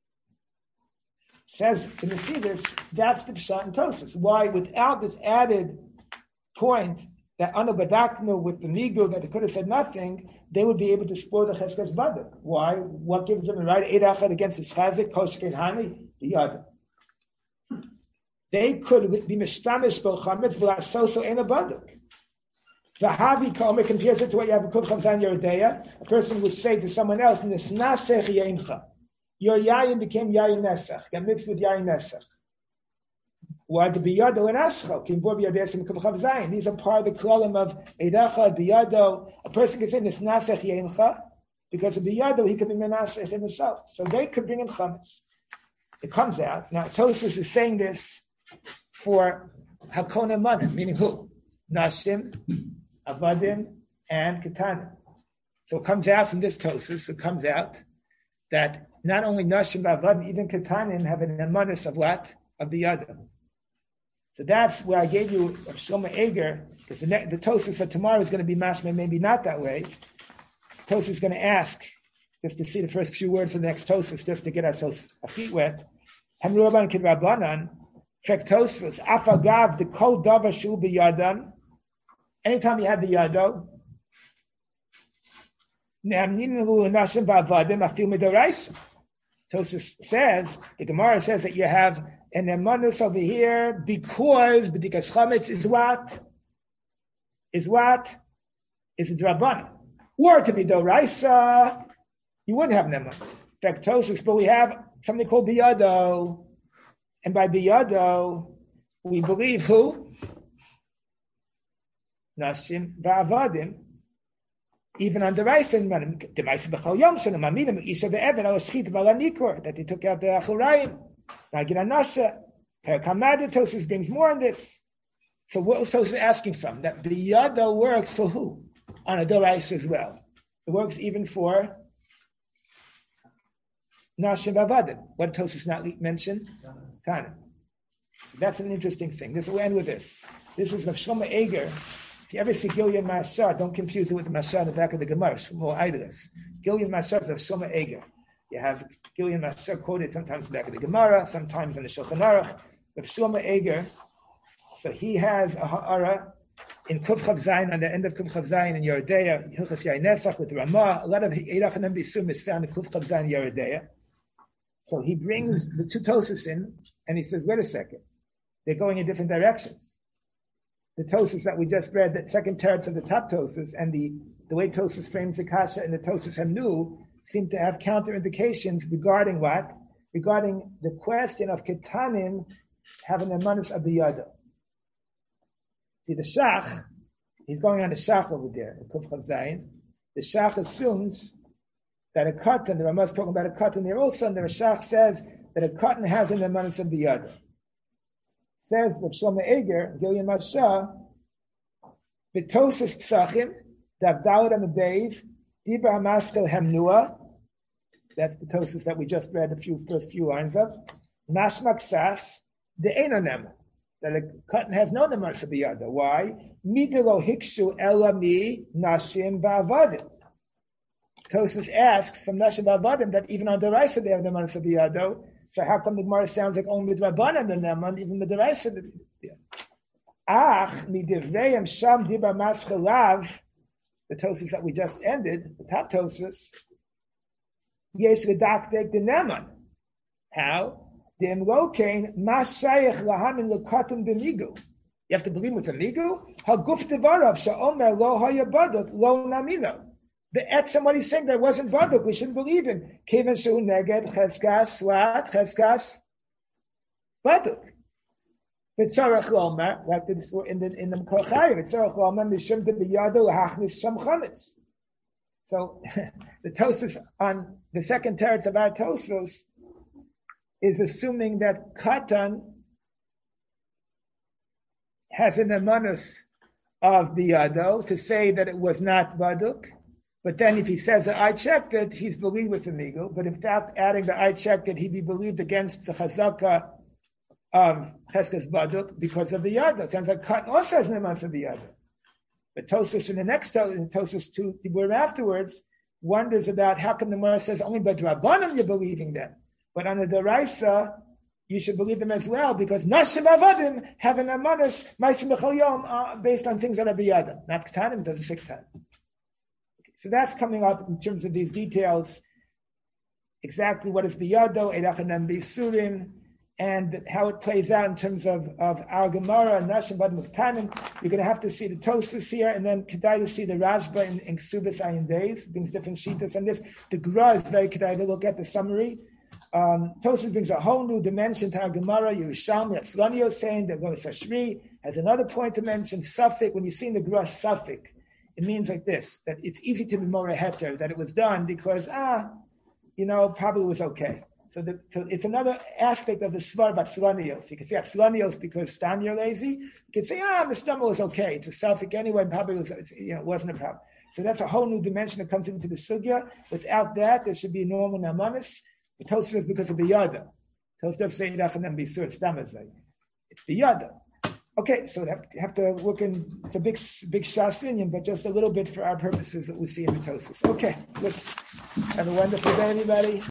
S1: Says in the Siddur, that's the pshat and tosis. Why, without this added point that anubadaknu with the migu that they could have said nothing, they would be able to spoil the cheskes baduk. Why? What gives them the right? Eid achad against his chazik koshkin hani biyada. They could be mishtamish b'chametz v'lasoso ein a baduk. The Havi Komer compares it to what you have in Kuf Chavzan Yeridea. A person would say to someone else, Nisnasech Yeincha. Your Yayin became Yayin Nesach, got mixed with Yayin Nesach. Why the Biyado and Ashcho? Kimbor Biyadesim Kuf Chavzayin. These are part of the Klolim of Eidacha, Biyado. A person can say Nisnasech Yeincha, because of Biyado, he could be Menasech himself. So they could bring in Chametz. It comes out. Now, Tosfos is saying this for Hakona Manim, meaning who? Nashim, Avadim, and Ketanim. So it comes out from this Tosfos, it comes out that not only Nashim, Avadim, even Ketanim have an emunus of what? Of the Yada. So that's where I gave you Shlomo Eger, because the Tosfos for tomorrow is going to be mashma, maybe not that way. Tosfos is going to ask, just to see the first few words of the next Tosfos, just to get ourselves our feet wet. Hamru Rabban Kid Rabbanan, check Tosfos, Afagav, the Kol Davar Shu B'Yadan. Anytime you have the Yado, Tosfos says, the Gemara says that you have an emunus over here because B'dikas Chametz is what? Is a Drabanan. Or to be Doraisa, you wouldn't have an emunus. In fact, Tosfos, but we have something called Biyado. And by Biyado, we believe who? Nashim Ba'avadim, even on the Raisa, that they took out the Achurayim. Tosfos brings more on this. So what was Tosfos asking from? That the Yada works for who? On a Doraisa as well. It works even for Nashim Ba'avadim. What did Tosfos not mention? Tana. That's an interesting thing. We'll end with this. This is the Shlomo Eger. If you ever see Gilyon Mashar, don't confuse it with the Mashar in the back of the Gemara. More idlers. Gilyon Mashar is of Shlomo Eger. You have Gilyon Mashar quoted sometimes in the back of the Gemara, sometimes in the Shulchan Aruch. Of Shlomo Eger, so he has a ha'ara in Kuf Chav Zayin, on the end of Kuf Chav Zayin in Yeridea, Hilchas Yayin Nesach with Ramah. A lot of Eirach and Bisum is found in Kuf Chav Zayin Yeridea. So he brings the two Tosfos in, and he says, wait a second, they're going in different directions. The Tosfos that we just read, the second teretz of the top Tosfos, and the way Tosfos frames the Kasha and the Tosfos Hamnu seem to have counter indications regarding what? Regarding the question of Ketanim having a manus of the Yada. See, the Shach he's going on the Shach over there, Kuf Chav Zayin. The Shach assumes that a cotton, the Ramah is talking about a cotton there also, and the Shach says that a cotton has an emanus of biyada. Says Rav Shlomo Eger, Gilyon Masha, B'tosis Psachim, Davdalad and the Beis, Dibra Hamaskal Hemnua, that's the Tosis that we just read first few lines of, Mashmak Sas, the Einonem, that a cotton has no emanus of biyada. Why? Midelo Hikshu Elami Nashim Ba'avadim. Tosis asks from Nashim Ba'avadim that even on Deraisa they have the emanus of biyada. So how come the Gemara sounds like only with Rabbanan the Neman, even with the Deraisa? Ach midivreim sham diba maschelav, the Tosis that we just ended, the top Tosis. Yesh redaktek the Neman. How? Dem lokein mas shayach lahamin lekatim b'migu. You have to believe with a migu. Haguf devarav sha'omer lo hayabaduk lo namino. The etzem, what he's saying, there wasn't baduk. We shouldn't believe him. Kevin shu neged cheskas swat cheskas baduk. V'tzarach lomer, like in the Mekor v'tzarach lomer mishum de biyadu hachnis sham chametz. So the Tosfos on the second teretz of our Tosfos is assuming that katan has an emanus of biyado to say that it was not baduk. But then if he says that I checked it, he's believed with the migu. But in fact, adding the I checked it, he'd be believed against the chazaka of cheskas baduk because of the yada. It sounds like cotton also has an emanus of the yada. But Tosfos in the next Tosfos 2 Tiburim afterwards wonders about how come the Gemara says only by Rabbanim you're believing them, but on the Deraisa you should believe them as well because Nashim Avadim have an emanus ma'asim b'chol yom based on things that are biyada, not ketanim, doesn't say ketanim. So that's coming up in terms of these details, exactly what is biyado, edachanem b'isurim, and how it plays out in terms of our Gemara and Nashim Bad Muftanim. You're going to have to see the Tosfos here, and then kedai to see the Rashba in Ksubas Ayin Beis, brings different shitas on this. The Gra is very kedai to look at the summary. Tosfos brings a whole new dimension to our Gemara. Yerushalmi, Atzlaniyo saying that Gomes Hashri has another point to mention. Suffolk, when you see in the Gra Suffolk, it means like this, that it's easy to be more heter, that it was done because, probably was okay. So it's another aspect of the svar about Tzlanios. You can say Tzlanios because Stan you're lazy. You can say, the stomach was okay. It's a Suffolk anyway, and probably was, wasn't a problem. So that's a whole new dimension that comes into the sugya. Without that, there should be normal namanis. The Tosfos is because of the yada. Tosfos say and be sure it's damazay. It's the yada. Okay, so have to look in. It's a big shasinyan, but just a little bit for our purposes that we see in the Tosfos. Okay, let's have a wonderful day, everybody.